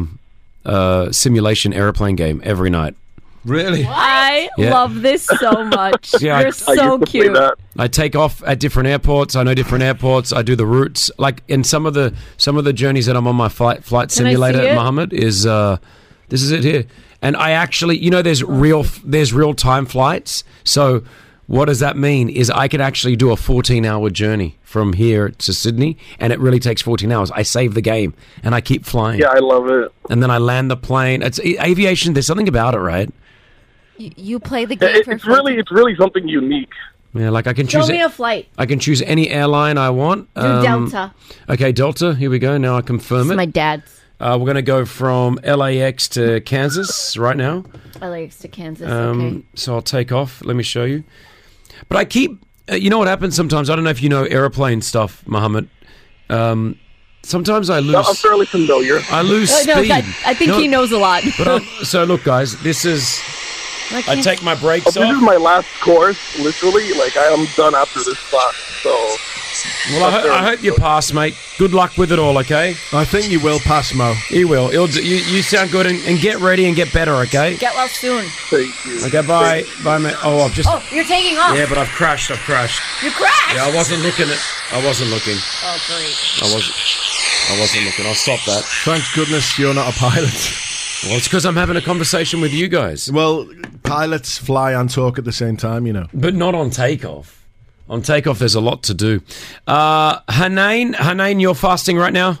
simulation airplane game every night. Really? I Yeah. love this so much. Yeah, You're so cute. I take off at different airports. I know different airports. I do the routes. Like in some of the journeys that I'm on my flight simulator, see it? Mohammed, is this is it here. And I actually, you know, there's real time flights. So what does that mean? Is I could actually do a 14-hour journey from here to Sydney, and it really takes 14 hours. I save the game and I keep flying. Yeah, I love it. And then I land the plane. It's aviation. There's something about it, right? You play the game for It's really something unique. Yeah, like I can Show choose. me a flight. I can choose any airline I want. Do Delta. Okay, Delta. Here we go. Now I confirm It's it. my dad's. We're going to go from LAX to Kansas right now. LAX to Kansas. Okay. So I'll take off. Let me show you. But I keep. You know what happens sometimes? I don't know if you know airplane stuff, Mohammed. Sometimes I lose. I'm fairly familiar. I lose No, speed. I think he knows a lot. But so look, guys. This is. I take my brakes This off. is my last course, literally. Like, I am done after this class, so... Well, I hope you pass, mate. Good luck with it all, okay? I think you will pass, Mo. He will. You sound good, and get ready and get better, okay? Get well soon. Thank you. Okay, bye. Bye, mate. Oh, I've just... Oh, you're taking off. Yeah, but I've crashed. You crashed? Yeah, I wasn't looking. Oh, great. I wasn't looking. I'll stop that. Thank goodness you're not a pilot. Well, it's because I'm having a conversation with you guys. Well, pilots fly and talk at the same time, you know. But not on takeoff. On takeoff, there's a lot to do. Hanain, you're fasting right now?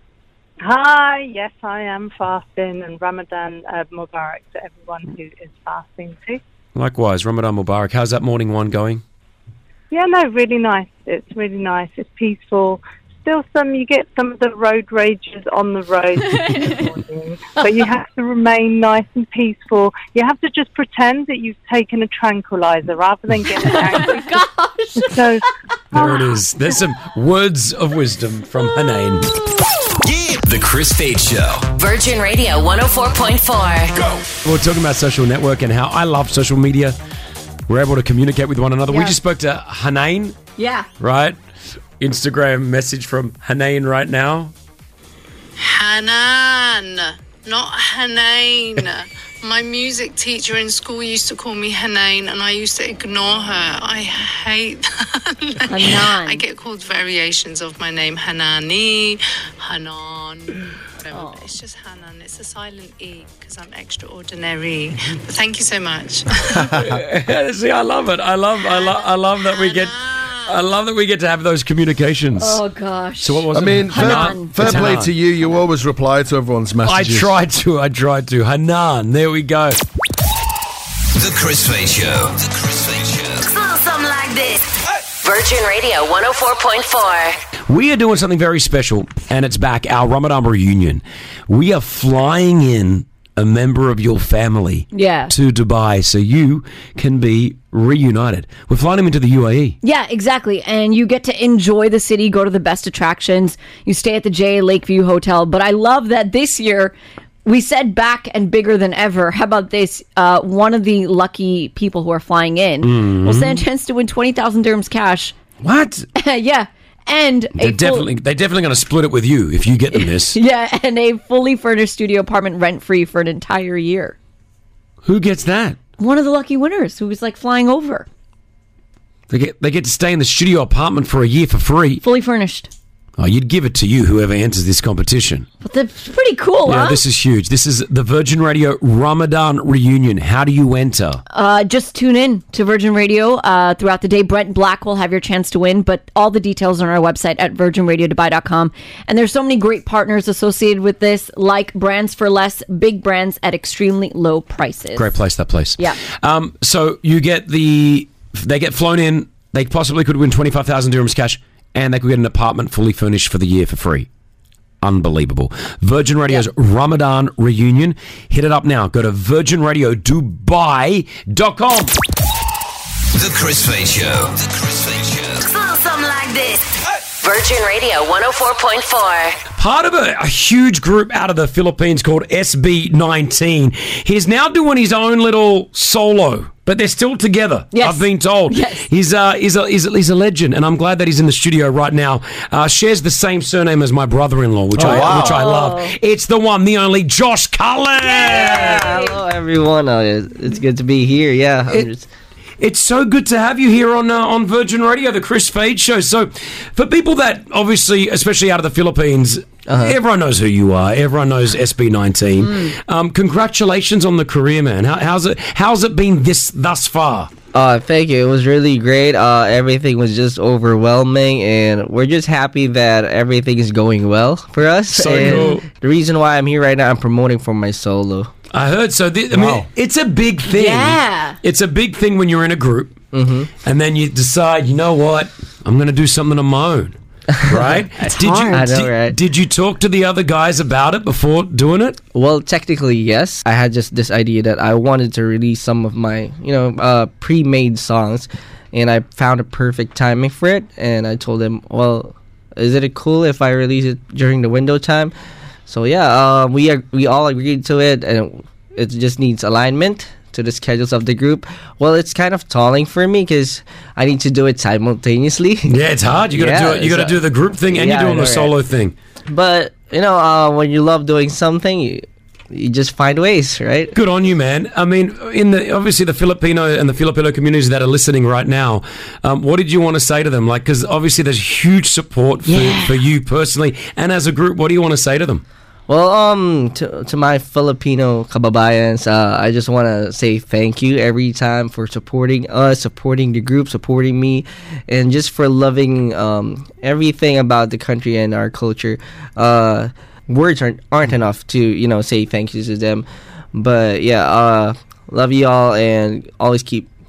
Hi, yes, I am fasting, and Ramadan Mubarak to everyone who is fasting too. Likewise, Ramadan Mubarak. How's that morning one going? Yeah, no, really nice. It's really nice. It's peaceful. Still you get some of the road rages on the road this morning, but you have to remain nice and peaceful. You have to just pretend that you've taken a tranquilizer rather than getting angry. Gosh. So, There it is. There's some words of wisdom from Hanain. The Chris Fade Show. Virgin Radio 104.4. We're talking about social network and how I love social media. We're able to communicate with one another. We Yeah. just spoke to Hanain, Yeah. right? Instagram message from Hanain right now. Hanan, not Hanain. My music teacher in school used to call me Hanain, and I used to ignore her. I hate that. Hanan. I get called variations of my name, Hanani, Hanan, whatever. It's just Hanan. It's a silent E because I'm extraordinary. But thank you so much. See, I love it. I love that we get. I love that we get to have those communications. Oh, gosh. So what was I it? mean, Hanan. fair It's play Hanan. to you. You always reply to everyone's messages. I tried to. Hanan. There we go. The Chris Fade Show. The Chris Fade Show. Something like this. Virgin Radio 104.4. We are doing something very special, and it's back, our Ramadan reunion. We are flying in a member of your family to Dubai so you can be reunited. We're flying him into the UAE. Yeah, exactly. And you get to enjoy the city, go to the best attractions. You stay at the JA Lakeview Hotel. But I love that this year we said back and bigger than ever. How about this? One of the lucky people who are flying in will stand a chance to win 20,000 dirhams cash. What? Yeah. And They're definitely going to split it with you if you get them this. Yeah, and a fully furnished studio apartment rent-free for an entire year. Who gets that? One of the lucky winners who was like flying over. They get to stay in the studio apartment for a year for free. Fully furnished. Oh, you'd give it to you, whoever enters this competition. But that's pretty cool, Yeah, huh? this is huge. This is the Virgin Radio Ramadan reunion. How do you enter? Just tune in to Virgin Radio throughout the day. Brent Black will have your chance to win, but all the details are on our website at virginradiodubai.com. And there's so many great partners associated with this, like Brands for Less, big brands at extremely low prices. Great place, that place. Yeah. So you get they get flown in. They possibly could win 25,000 dirhams cash, and they could get an apartment fully furnished for the year for free. Unbelievable. Virgin Radio's Ramadan reunion. Hit it up now. Go to virginradiodubai.com. The Chris Fade Show. The Chris Fade Show. Something like this. Virgin Radio 104.4. Part of a huge group out of the Philippines called SB19. He's now doing his own little solo, but they're still together. Yes. I've been told. Yes. He's a legend, and I'm glad that he's in the studio right now. Shares the same surname as my brother-in-law, which I love. It's the one, the only Josh Cullen. Hello, everyone. It's good to be here. Yeah. It's so good to have you here on Virgin Radio, the Chris Fade Show. So, for people that obviously, especially out of the Philippines, everyone knows who you are. Everyone knows SB19. Congratulations on the career, man. How's it been thus far? Thank you. It was really great. Everything was just overwhelming, and we're just happy that everything is going well for us. So and cool. The reason why I'm here right now, I'm promoting for my solo. I heard. So, I mean, it's a big thing. Yeah. It's a big thing when you're in a group, and then you decide, you know what, I'm going to do something of my own. Right? Did you talk to the other guys about it before doing it? Well, technically, yes. I had just this idea that I wanted to release some of my, pre-made songs, and I found a perfect timing for it. And I told them, well, is it cool if I release it during the window time? So yeah, we all agreed to it, and it just needs alignment to the schedules of the group. Well, it's kind of stalling for me because I need to do it simultaneously. Yeah, it's hard. You got to do it. You got to do the group thing, and you're doing the solo thing. But when you love doing something, you just find ways, right? Good on you, man. I mean, obviously the Filipino and the Filipino communities that are listening right now, what did you want to say to them? Like, because obviously there's huge support for you personally, and as a group, what do you want to say to them? Well, to my Filipino kababayans, I just want to say thank you every time for supporting us, supporting the group, supporting me, and just for loving everything about the country and our culture. Words aren't enough to say thank you to them, but yeah, love you all, and always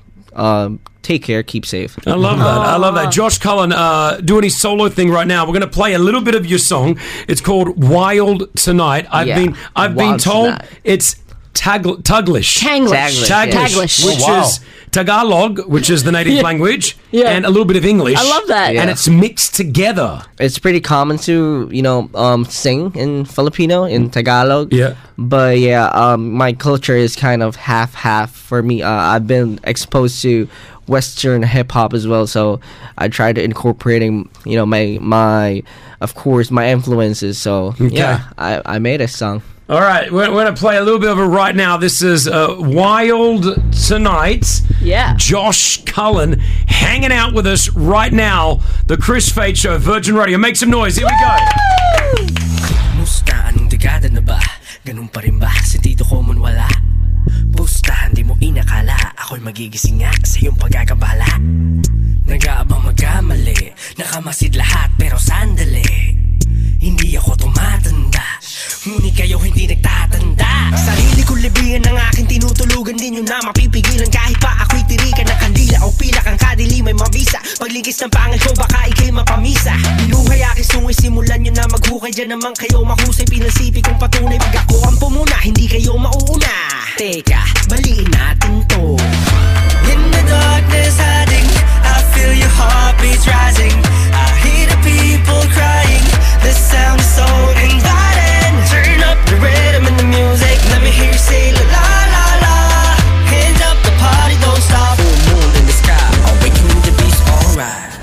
take care, keep safe. I love that. I love that. Josh Cullen doing his solo thing right now. We're going to play a little bit of your song. It's called Wild Tonight. I've been told tonight. It's Taglish, which is Tagalog, which is the native language, and a little bit of English. I love that. And it's mixed together. It's pretty common to, sing in Filipino, in Tagalog. Yeah. But my culture is kind of half-half for me. I've been exposed to Western hip-hop as well, so I try to incorporating, my influences. So, I made a song. All right, we're going to play a little bit of it right now. This is Wild Tonight. Yeah. Josh Cullen hanging out with us right now. The Chris Fade Show, Virgin Radio. Make some noise. Here we go. Musta, anong dekada na ba? Ganun pa rin ba? Sentido ko man wala? Pusta, hindi mo inakala ako'y magigising nga sa iyong pagkakabala. Nag-aabang magkamali, nakamasid lahat pero sandali. Hindi ako tumatanda, ngunit kayo hindi nagtatanda. Sarili ko libingan ng aking tinutulugan, di nyo na mapipigilan. Kahit pa ako'y tirikan ng kandila o pilak ang kadili may mabisa. Paglingkis ng pangil ko baka ikay mapamisa. Binuhay aking sungay, simulan nyo na maghukay. Diyan naman kayo mahusay, pinansipi kong patunay. Mag ako ang pumuna, hindi kayo mauuna. Teka, baliin natin to. In the darkness hiding, I feel your heartbeats rising. I hear the people crying. The sound is so inviting. Turn up the rhythm and the music. Let me hear you say la la la la. Hands up, the party don't stop. Full moon in the sky, awakening the beast, alright.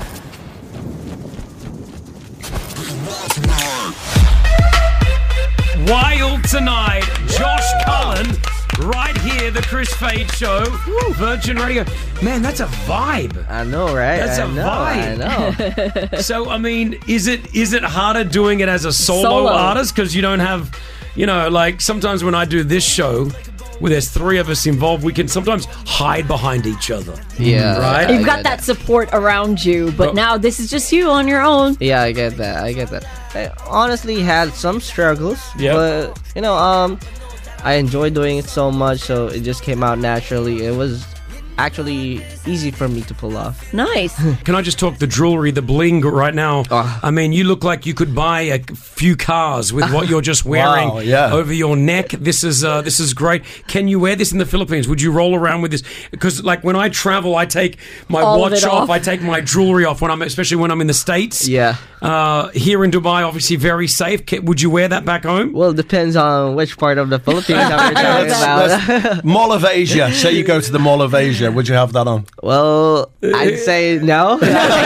Wild Tonight, Josh Cullen, right here, the Chris Fade Show, Virgin Radio. Man, that's a vibe. I know, right? That's a vibe. I know. So, I mean, is it harder doing it as a solo artist because you don't have, like sometimes when I do this show, where there's three of us involved, we can sometimes hide behind each other. Yeah. Right? You've got that support around you, but now this is just you on your own. Yeah, I get that. I honestly had some struggles, but, I enjoy doing it so much, so it just came out naturally. actually easy for me to pull off. Nice. Can I just talk the jewelry, the bling right now? I mean, you look like you could buy a few cars with what you're just wearing over your neck. This is great. Can you wear this in the Philippines? Would you roll around with this? Because like when I travel, I take my watch off. I take my jewelry off especially when I'm in the States. Yeah. Here in Dubai, obviously very safe. Would you wear that back home? Well, it depends on which part of the Philippines we're talking about. Mall of Asia. Say you go to the Mall of Asia. Would you have that on? Well, I'd say no.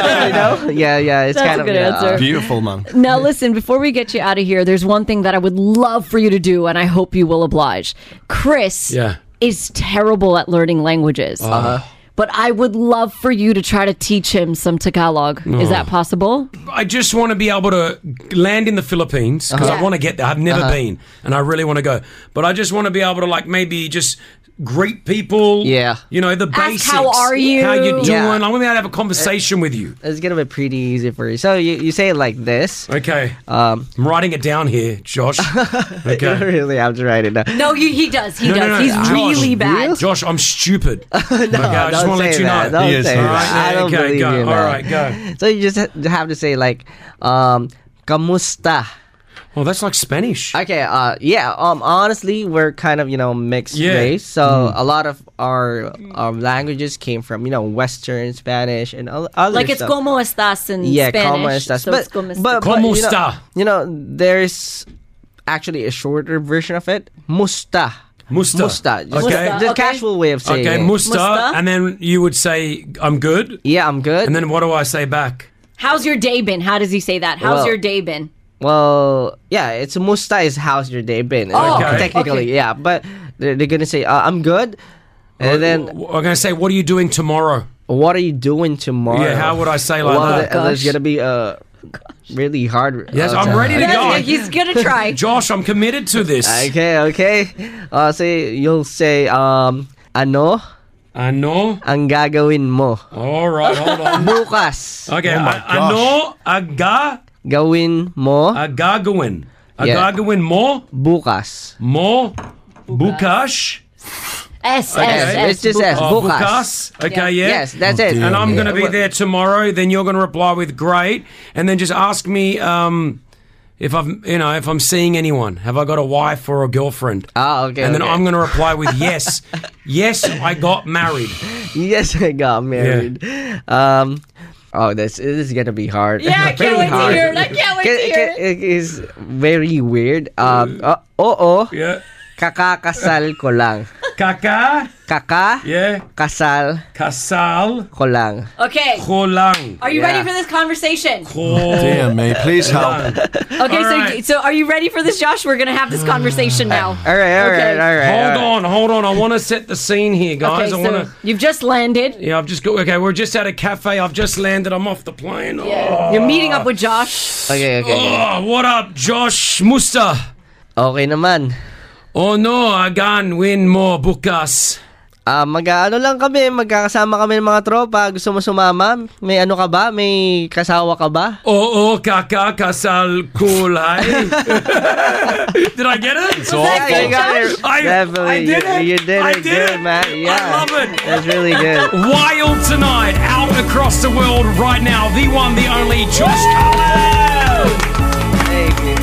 Yeah. It's That's kind a of good answer. Beautiful, man. Now, listen, before we get you out of here, there's one thing that I would love for you to do, and I hope you will oblige. Chris is terrible at learning languages. But I would love for you to try to teach him some Tagalog. Is that possible? I just want to be able to land in the Philippines because I want to get there. I've never been, and I really want to go. But I just want to be able to like maybe just greet people. Yeah. You know, the basics. How are you? How you doing? Yeah. I'm going to have a conversation with you. It's going to be pretty easy for you. So you say it like this. Okay. I'm writing it down here, Josh. You Okay. don't really have to write it down. No, he does. He does. No. He's Josh, really bad. Josh, I'm stupid. No, okay, I just want to let you know. Don't say All that. right, I don't okay, believe go. you, All man. right, go. So you just have to say like, kamusta. Oh, that's like Spanish. Okay, honestly, we're kind of, mixed race. So a lot of our languages came from, Western Spanish and other Like it's stuff. como estás in Yeah, Spanish. como estás. So it's como But Como está? There's actually a shorter version of it. Musta. Musta. Musta. Just Okay. the casual way of saying Okay, it. musta, and then you would say, I'm good. Yeah, I'm good. And then what do I say back? How's your day been? How does he say that? How's Well, your day been? Well, yeah, it's musta is how's your day been? Okay. Technically, yeah. But they're gonna say, I'm good. And then I'm going to say, what are you doing tomorrow? what are you doing tomorrow? Yeah, how would I say like that? There's gonna be really hard. Yes, I'm ready to go. He's gonna try. Josh, I'm committed to this. Okay. You'll say, ano Ano? ang gagawin mo? All right, hold on. Bukas. Okay, Oh my ano aga Gawin mo agagawin. Yeah. Agagawin mo bukas. bukas. S. It's just S. Bukas. Bukas. Okay, yeah. Yes, that's it. And I'm going to be Yeah. there tomorrow. Then you're going to reply with great, and then just ask me if I'm seeing anyone. Have I got a wife or a girlfriend? Okay. And then okay. I'm going to reply with yes. Yes, I got married. Yes, I got married. This is gonna be hard. Yeah, I can't wait to hear it. I can't wait to hear it. It is very weird. Oo. Yeah. Kakakasal ko lang. Yeah. Kasal ko lang. Okay. Kolang. Are you ready for this conversation? Damn, mate. Please help. Okay, so are you ready for this, Josh? We're gonna have this conversation now. All right. Hold on. I want to set the scene here, guys. Okay, so you've just landed. Yeah, I've just got. Okay, we're just at a cafe. I've just landed. I'm off the plane. Yeah. You're meeting up with Josh. Okay. Oh, what up, Josh Musta? Okay naman. Oh no, agan win mo bukas. Mag-ano lang kami, magkakasama kami ng mga tropa. Gusto mo sumama? May ano ka ba? May kasawa ka ba? Oo, kakakasal kulay. Did I get it? It's Yeah, you got it. Definitely. I did it. You did I it did good, it. man. Yeah. I love it. That's really good. Wild tonight, out across the world right now. The one, the only Josh Cullen. Thank you.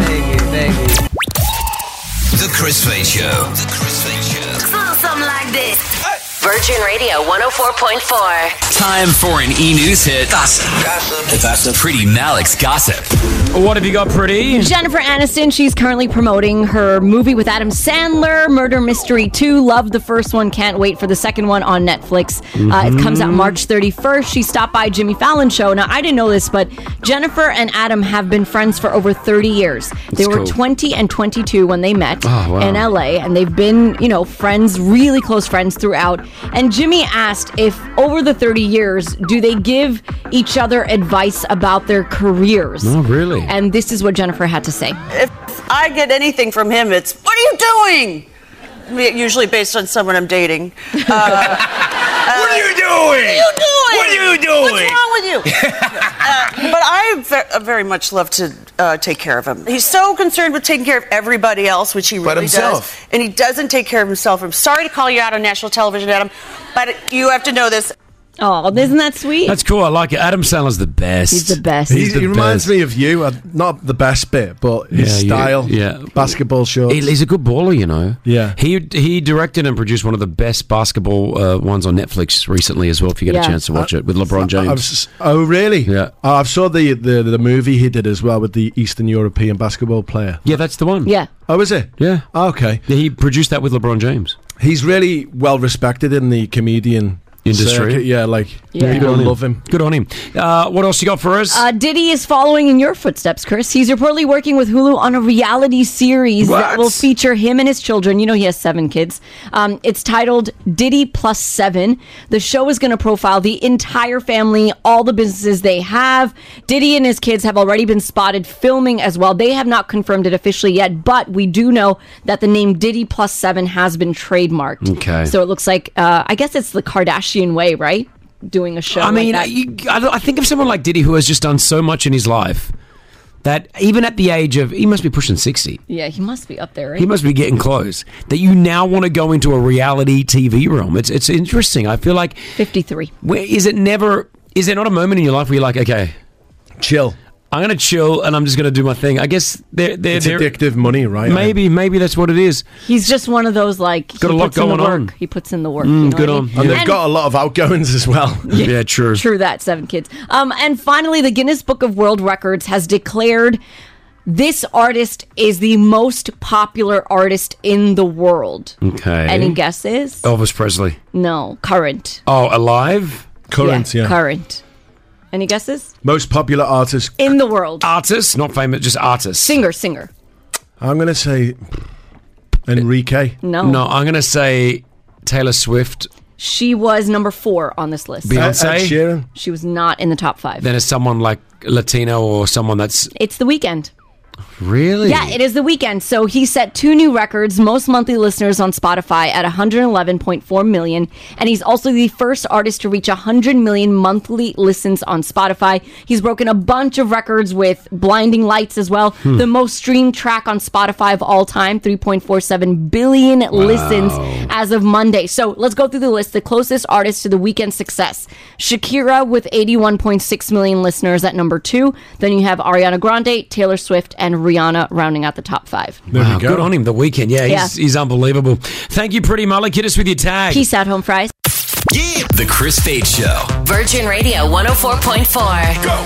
The Chris Fade Show. The Chris Fade Show. Something like this. Virgin Radio 104.4. Time for an E-News hit. Gossip. That's Pretty Malik's Gossip. What have you got, Pretty? Jennifer Aniston, she's currently promoting her movie with Adam Sandler, Murder Mystery 2. Loved the first one, can't wait for the second one on Netflix. It comes out March 31st. She stopped by Jimmy Fallon's show. Now, I didn't know this, but Jennifer and Adam have been friends for over 30 years. They were 20 and 22 when they met in LA, and they've been, friends, really close friends throughout. And Jimmy asked if over the 30 years, do they give each other advice about their careers? Oh, really? And this is what Jennifer had to say. If I get anything from him, it's, what are you doing? Usually based on someone I'm dating. What are you doing? What are you doing? What are you doing? What's wrong with you? But I would very much love to take care of him. He's so concerned with taking care of everybody else, which he really does, and he doesn't take care of himself. I'm sorry to call you out on national television, Adam, but you have to know this. Oh, isn't that sweet? That's cool. I like it. Adam Sandler's the best. He's the best. He reminds me of you. Not the best bit, but his style. Yeah. Basketball shorts. He's a good baller, you know. Yeah. He directed and produced one of the best basketball ones on Netflix recently as well, if you get a chance to watch it, with LeBron James. Oh, really? Yeah. I saw the movie he did as well with the Eastern European basketball player. Yeah, that's the one. Yeah. Oh, is it? Yeah. Oh, okay. Yeah, he produced that with LeBron James. He's really well respected in the comedian industry. Circuit. Yeah, people love him. Good on him. What else you got for us? Diddy is following in your footsteps, Chris. He's reportedly working with Hulu on a reality series that will feature him and his children. You know he has 7 kids. It's titled Diddy Plus 7. The show is going to profile the entire family, all the businesses they have. Diddy and his kids have already been spotted filming as well. They have not confirmed it officially yet, but we do know that the name Diddy Plus 7 has been trademarked. Okay. So it looks like, I guess it's the Kardashian way, right? Doing a show. I mean, like that. I think of someone like Diddy who has just done so much in his life that even at the age of, he must be pushing 60. Yeah, he must be up there, right? He must be getting close. That you now want to go into a reality TV realm. It's interesting. I feel like 53. Is there not a moment in your life where you're like, okay, chill. I'm going to chill and I'm just going to do my thing. I guess they're addictive money, right? Maybe that's what it is. He's just one of those, got a lot going on. He puts in the work. You know good what I on. mean? And they've got a lot of outgoings as well. Yeah, true. True that, 7 kids. And finally, the Guinness Book of World Records has declared this artist is the most popular artist in the world. Okay. Any guesses? Elvis Presley. No, current. Oh, alive? Current, yeah. Current. Any guesses? Most popular artist in the world. Artist, not famous, just artist. Singer. I'm going to say Enrique. No, I'm going to say Taylor Swift. She was number 4 on this list. Beyonce? Ed Sheeran. She was not in the top 5. Then it's someone like Latino or someone that's... It's The Weeknd. Really? Yeah, it is The Weeknd. So he set 2 new records, most monthly listeners on Spotify at 111.4 million. And he's also the first artist to reach 100 million monthly listens on Spotify. He's broken a bunch of records with Blinding Lights as well. The most streamed track on Spotify of all time, 3.47 billion listens as of Monday. So let's go through the list. The closest artists to The Weeknd's success. Shakira with 81.6 million listeners at number 2. Then you have Ariana Grande, Taylor Swift, and Rihanna rounding out the top 5. Wow, good on him. The Weeknd. Yeah, he's unbelievable. Thank you, Pretty Mullet. Hit us with your tag. Peace out, home fries. Yeah. The Chris Fade Show. Virgin Radio 104.4. Go.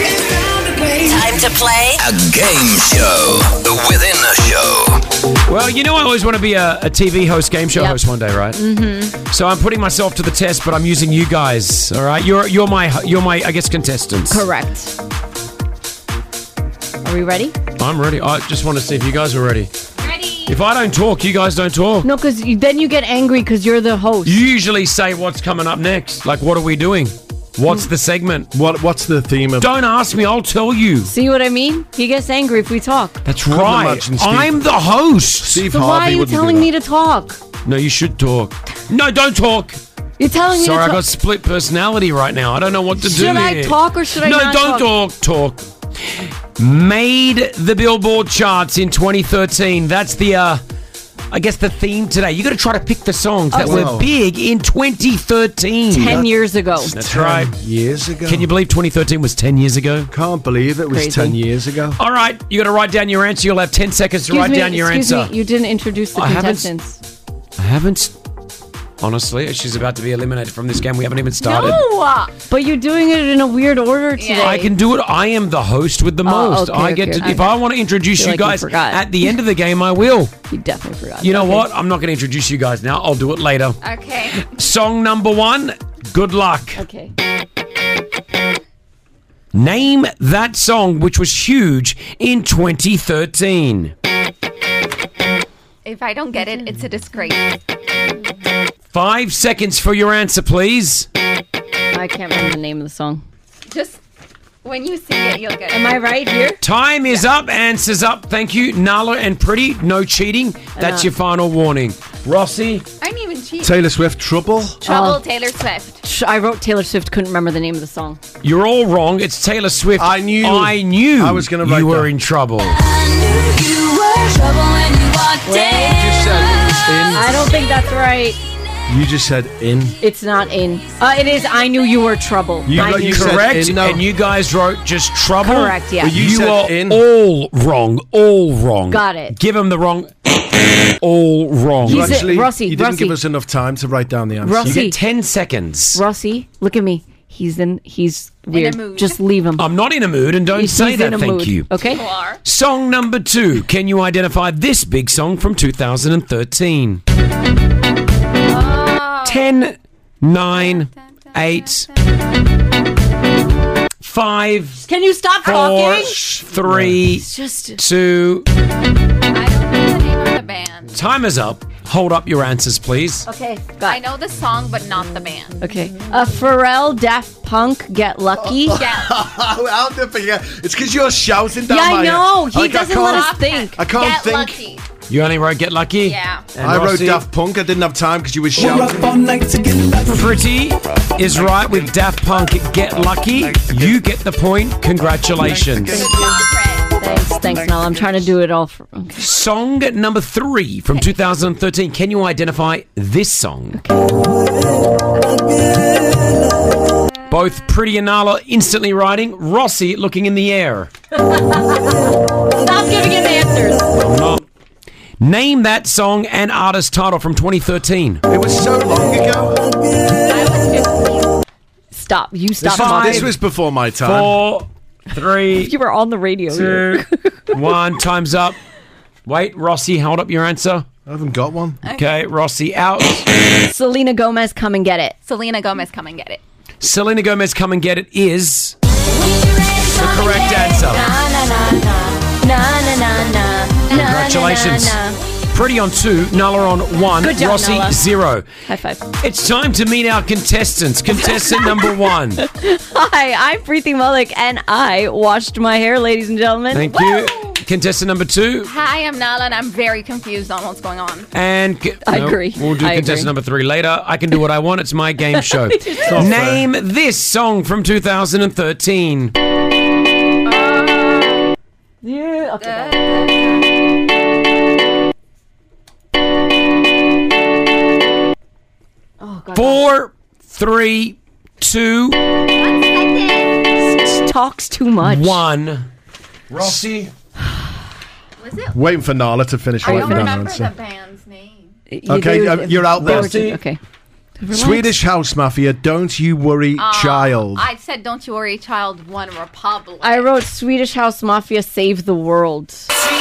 Time to play a game show within a show. Well, you know I always want to be a TV host, game show host one day, right? Mm-hmm. So I'm putting myself to the test, but I'm using you guys. All right, you're my I guess contestants. Correct. Are we ready? I'm ready. I just want to see if you guys are ready. Ready. If I don't talk, you guys don't talk. No, because then you get angry because you're the host. You usually say what's coming up next. Like, what are we doing? What's the segment? What's the theme of... Don't ask me, I'll tell you. See what I mean? He gets angry if we talk. That's right. I'm the host. Steve so Harvey why are you telling me to talk? No, you should talk. No, don't talk. You're telling me to talk. Sorry, I got split personality right now. I don't know what to do Should I talk or should I not talk? No, don't talk. Made the Billboard charts in 2013. That's the, I guess, the theme today. You got to try to pick the songs that were big in 2013. 10 years ago. That's right. Years ago. Can you believe 2013 was 10 years ago? Can't believe it was Crazy. 10 years ago. All right, you got to write down your answer. You'll have 10 seconds to write down your answer. Excuse me, you didn't introduce the contestants. I haven't. Honestly, she's about to be eliminated from this game. We haven't even started. No, but you're doing it in a weird order today. I can do it. I am the host with the most. Okay, I get to. If I want to introduce you guys at the end of the game, I will. You definitely forgot. You know what? I'm not going to introduce you guys now. I'll do it later. Okay. Song number 1. Good luck. Okay. Name that song which was huge in 2013. If I don't get it, it's a disgrace. 5 seconds for your answer, please. I can't remember the name of the song. Just when you sing it, you'll get it. Am I right here? Time is up. Answers up. Thank you, Nala and Pretty. No cheating. That's your final warning. Rossi. I didn't even cheat. Taylor Swift, Trouble. Trouble, Taylor Swift. I wrote Taylor Swift, couldn't remember the name of the song. You're all wrong. It's Taylor Swift. I knew I was going to write you were that. in trouble. I don't think that's right. You just said in. It's not in. It is I Knew You Were Trouble. You I got knew you correct, and you guys wrote just trouble. Correct, yeah. But you said are in. all wrong. All wrong. Got it. Give him the wrong. All wrong. You actually, Rossi, you didn't Rossi. give us enough time to write down the answer. Rossi. You get 10 seconds. Rossi, look at me. He's weird. a mood. Just leave him. I'm not in a mood, and don't He's say in that. a Thank mood. you. Okay. Song number 2. Can you identify this big song from 2013? 10, 9, 8, 5. Can you stop 4, talking? 3, It's just 2. I don't know the name of the band. Time is up. Hold up your answers, please. Okay. I know the song, but not the band. Okay. Pharrell, Daft Punk, Get Lucky. How difficult. It's because you're shouting down Yeah, my I know. He Like, I doesn't let can't- us think. I can't Get think. Lucky. You only wrote Get Lucky? Yeah. And I wrote Rossi? Daft Punk. I didn't have time because you were shouting. Pretty is right with Daft Punk. Get Lucky. You get the point. Congratulations. Thanks, Nala. I'm trying to do it all. Song number 3 from 2013. Can you identify this song? Both Pretty and Nala instantly writing. Rossi looking in the air. Stop giving him answers. I'm not. Name that song and artist title from 2013. It was so long ago. Stop. You stop This talking. was before my time. 4, 3, You were on the radio. 2, 1. Time's up. Wait, Rossi, hold up your answer. I haven't got one. Okay, Rossi out. Selena Gomez, Come and Get It. Selena Gomez, Come and Get It. Selena Gomez, Come and Get It is the correct answer. Congratulations. Pretty on 2, Nala on 1, Good job, Rossi Nala. 0. High five. It's time to meet our contestants. Contestant number 1. Hi, I'm Preeti Malik, and I washed my hair, ladies and gentlemen. Thank Woo! you. Contestant number 2. Hi, I'm Nala, and I'm very confused on what's going on. And I agree. We'll do I contestant agree. number 3 later. I can do what I want. It's my game show. It's not Name this song from 2013. Yeah. Okay. Oh, God. 4, 3, 2, Talks too much. 1. Rossi. Was it? Waiting for Nala to finish I writing don't down remember the the answer. band's name. Okay, you're out there. Okay. Relax. Swedish House Mafia, Don't You Worry, Child. I said, "Don't you worry, child." One Republic. I wrote Swedish House Mafia, Save the World.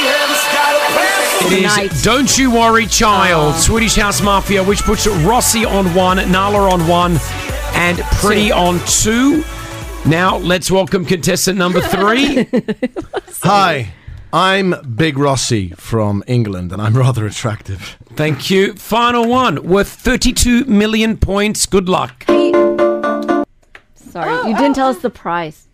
It is Nice. Don't You Worry, Child, Swedish House Mafia, which puts Rossi on 1, Nala on 1, and Pretty on 2. Now, let's welcome contestant number 3. Hi, I'm Big Rossi from England, and I'm rather attractive. Thank you. Final one, worth 32 million points. Good luck. Sorry, you didn't tell us the prize.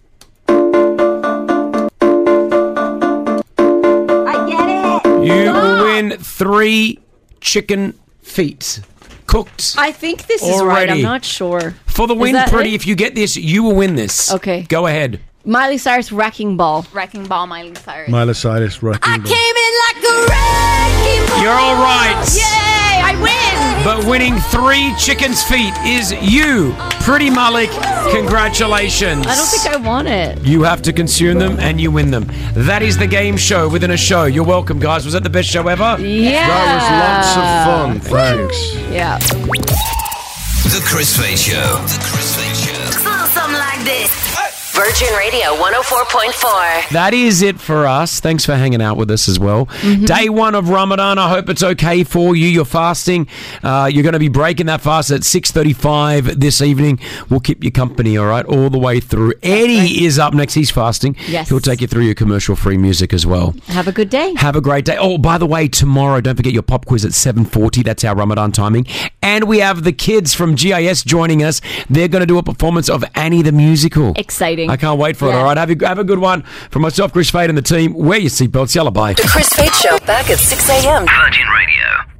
You will win 3 chicken feet. Cooked. I think this is right. I'm not sure. For the Is win, that Pretty, it? if you get this, you will win this. Okay. Go ahead. Miley Cyrus, Wrecking Ball. Wrecking Ball, Miley Cyrus. Miley Cyrus, Wrecking Ball. You're all right. Yay, I win! But winning 3 chickens' feet is you, Pretty Malik. Congratulations. I don't think I want it. You have to consume them and you win them. That is the game show within a show. You're welcome, guys. Was that the best show ever? Yeah. That was lots of fun. Thanks. Yeah. The Chris Fade Show. The Chris Fade Show. Something like this. Virgin Radio 104.4. That is it for us. Thanks for hanging out with us as well. Day 1 of Ramadan. I hope it's okay for you. You're fasting. You're going to be breaking that fast at 6:35 this evening. We'll keep you company, all right, all the way through. Eddie is up next. He's fasting. Yes. He'll take you through your commercial-free music as well. Have a good day. Have a great day. Oh, by the way, tomorrow, don't forget your pop quiz at 7:40. That's our Ramadan timing. And we have the kids from GIS joining us. They're going to do a performance of Annie the Musical. Exciting. I can't wait for it. Yeah. All right, have a good one. From myself, Chris Fade, and the team, wear your seatbelts. Yalla, bye. The Chris Fade Show, back at 6 a.m. Virgin Radio.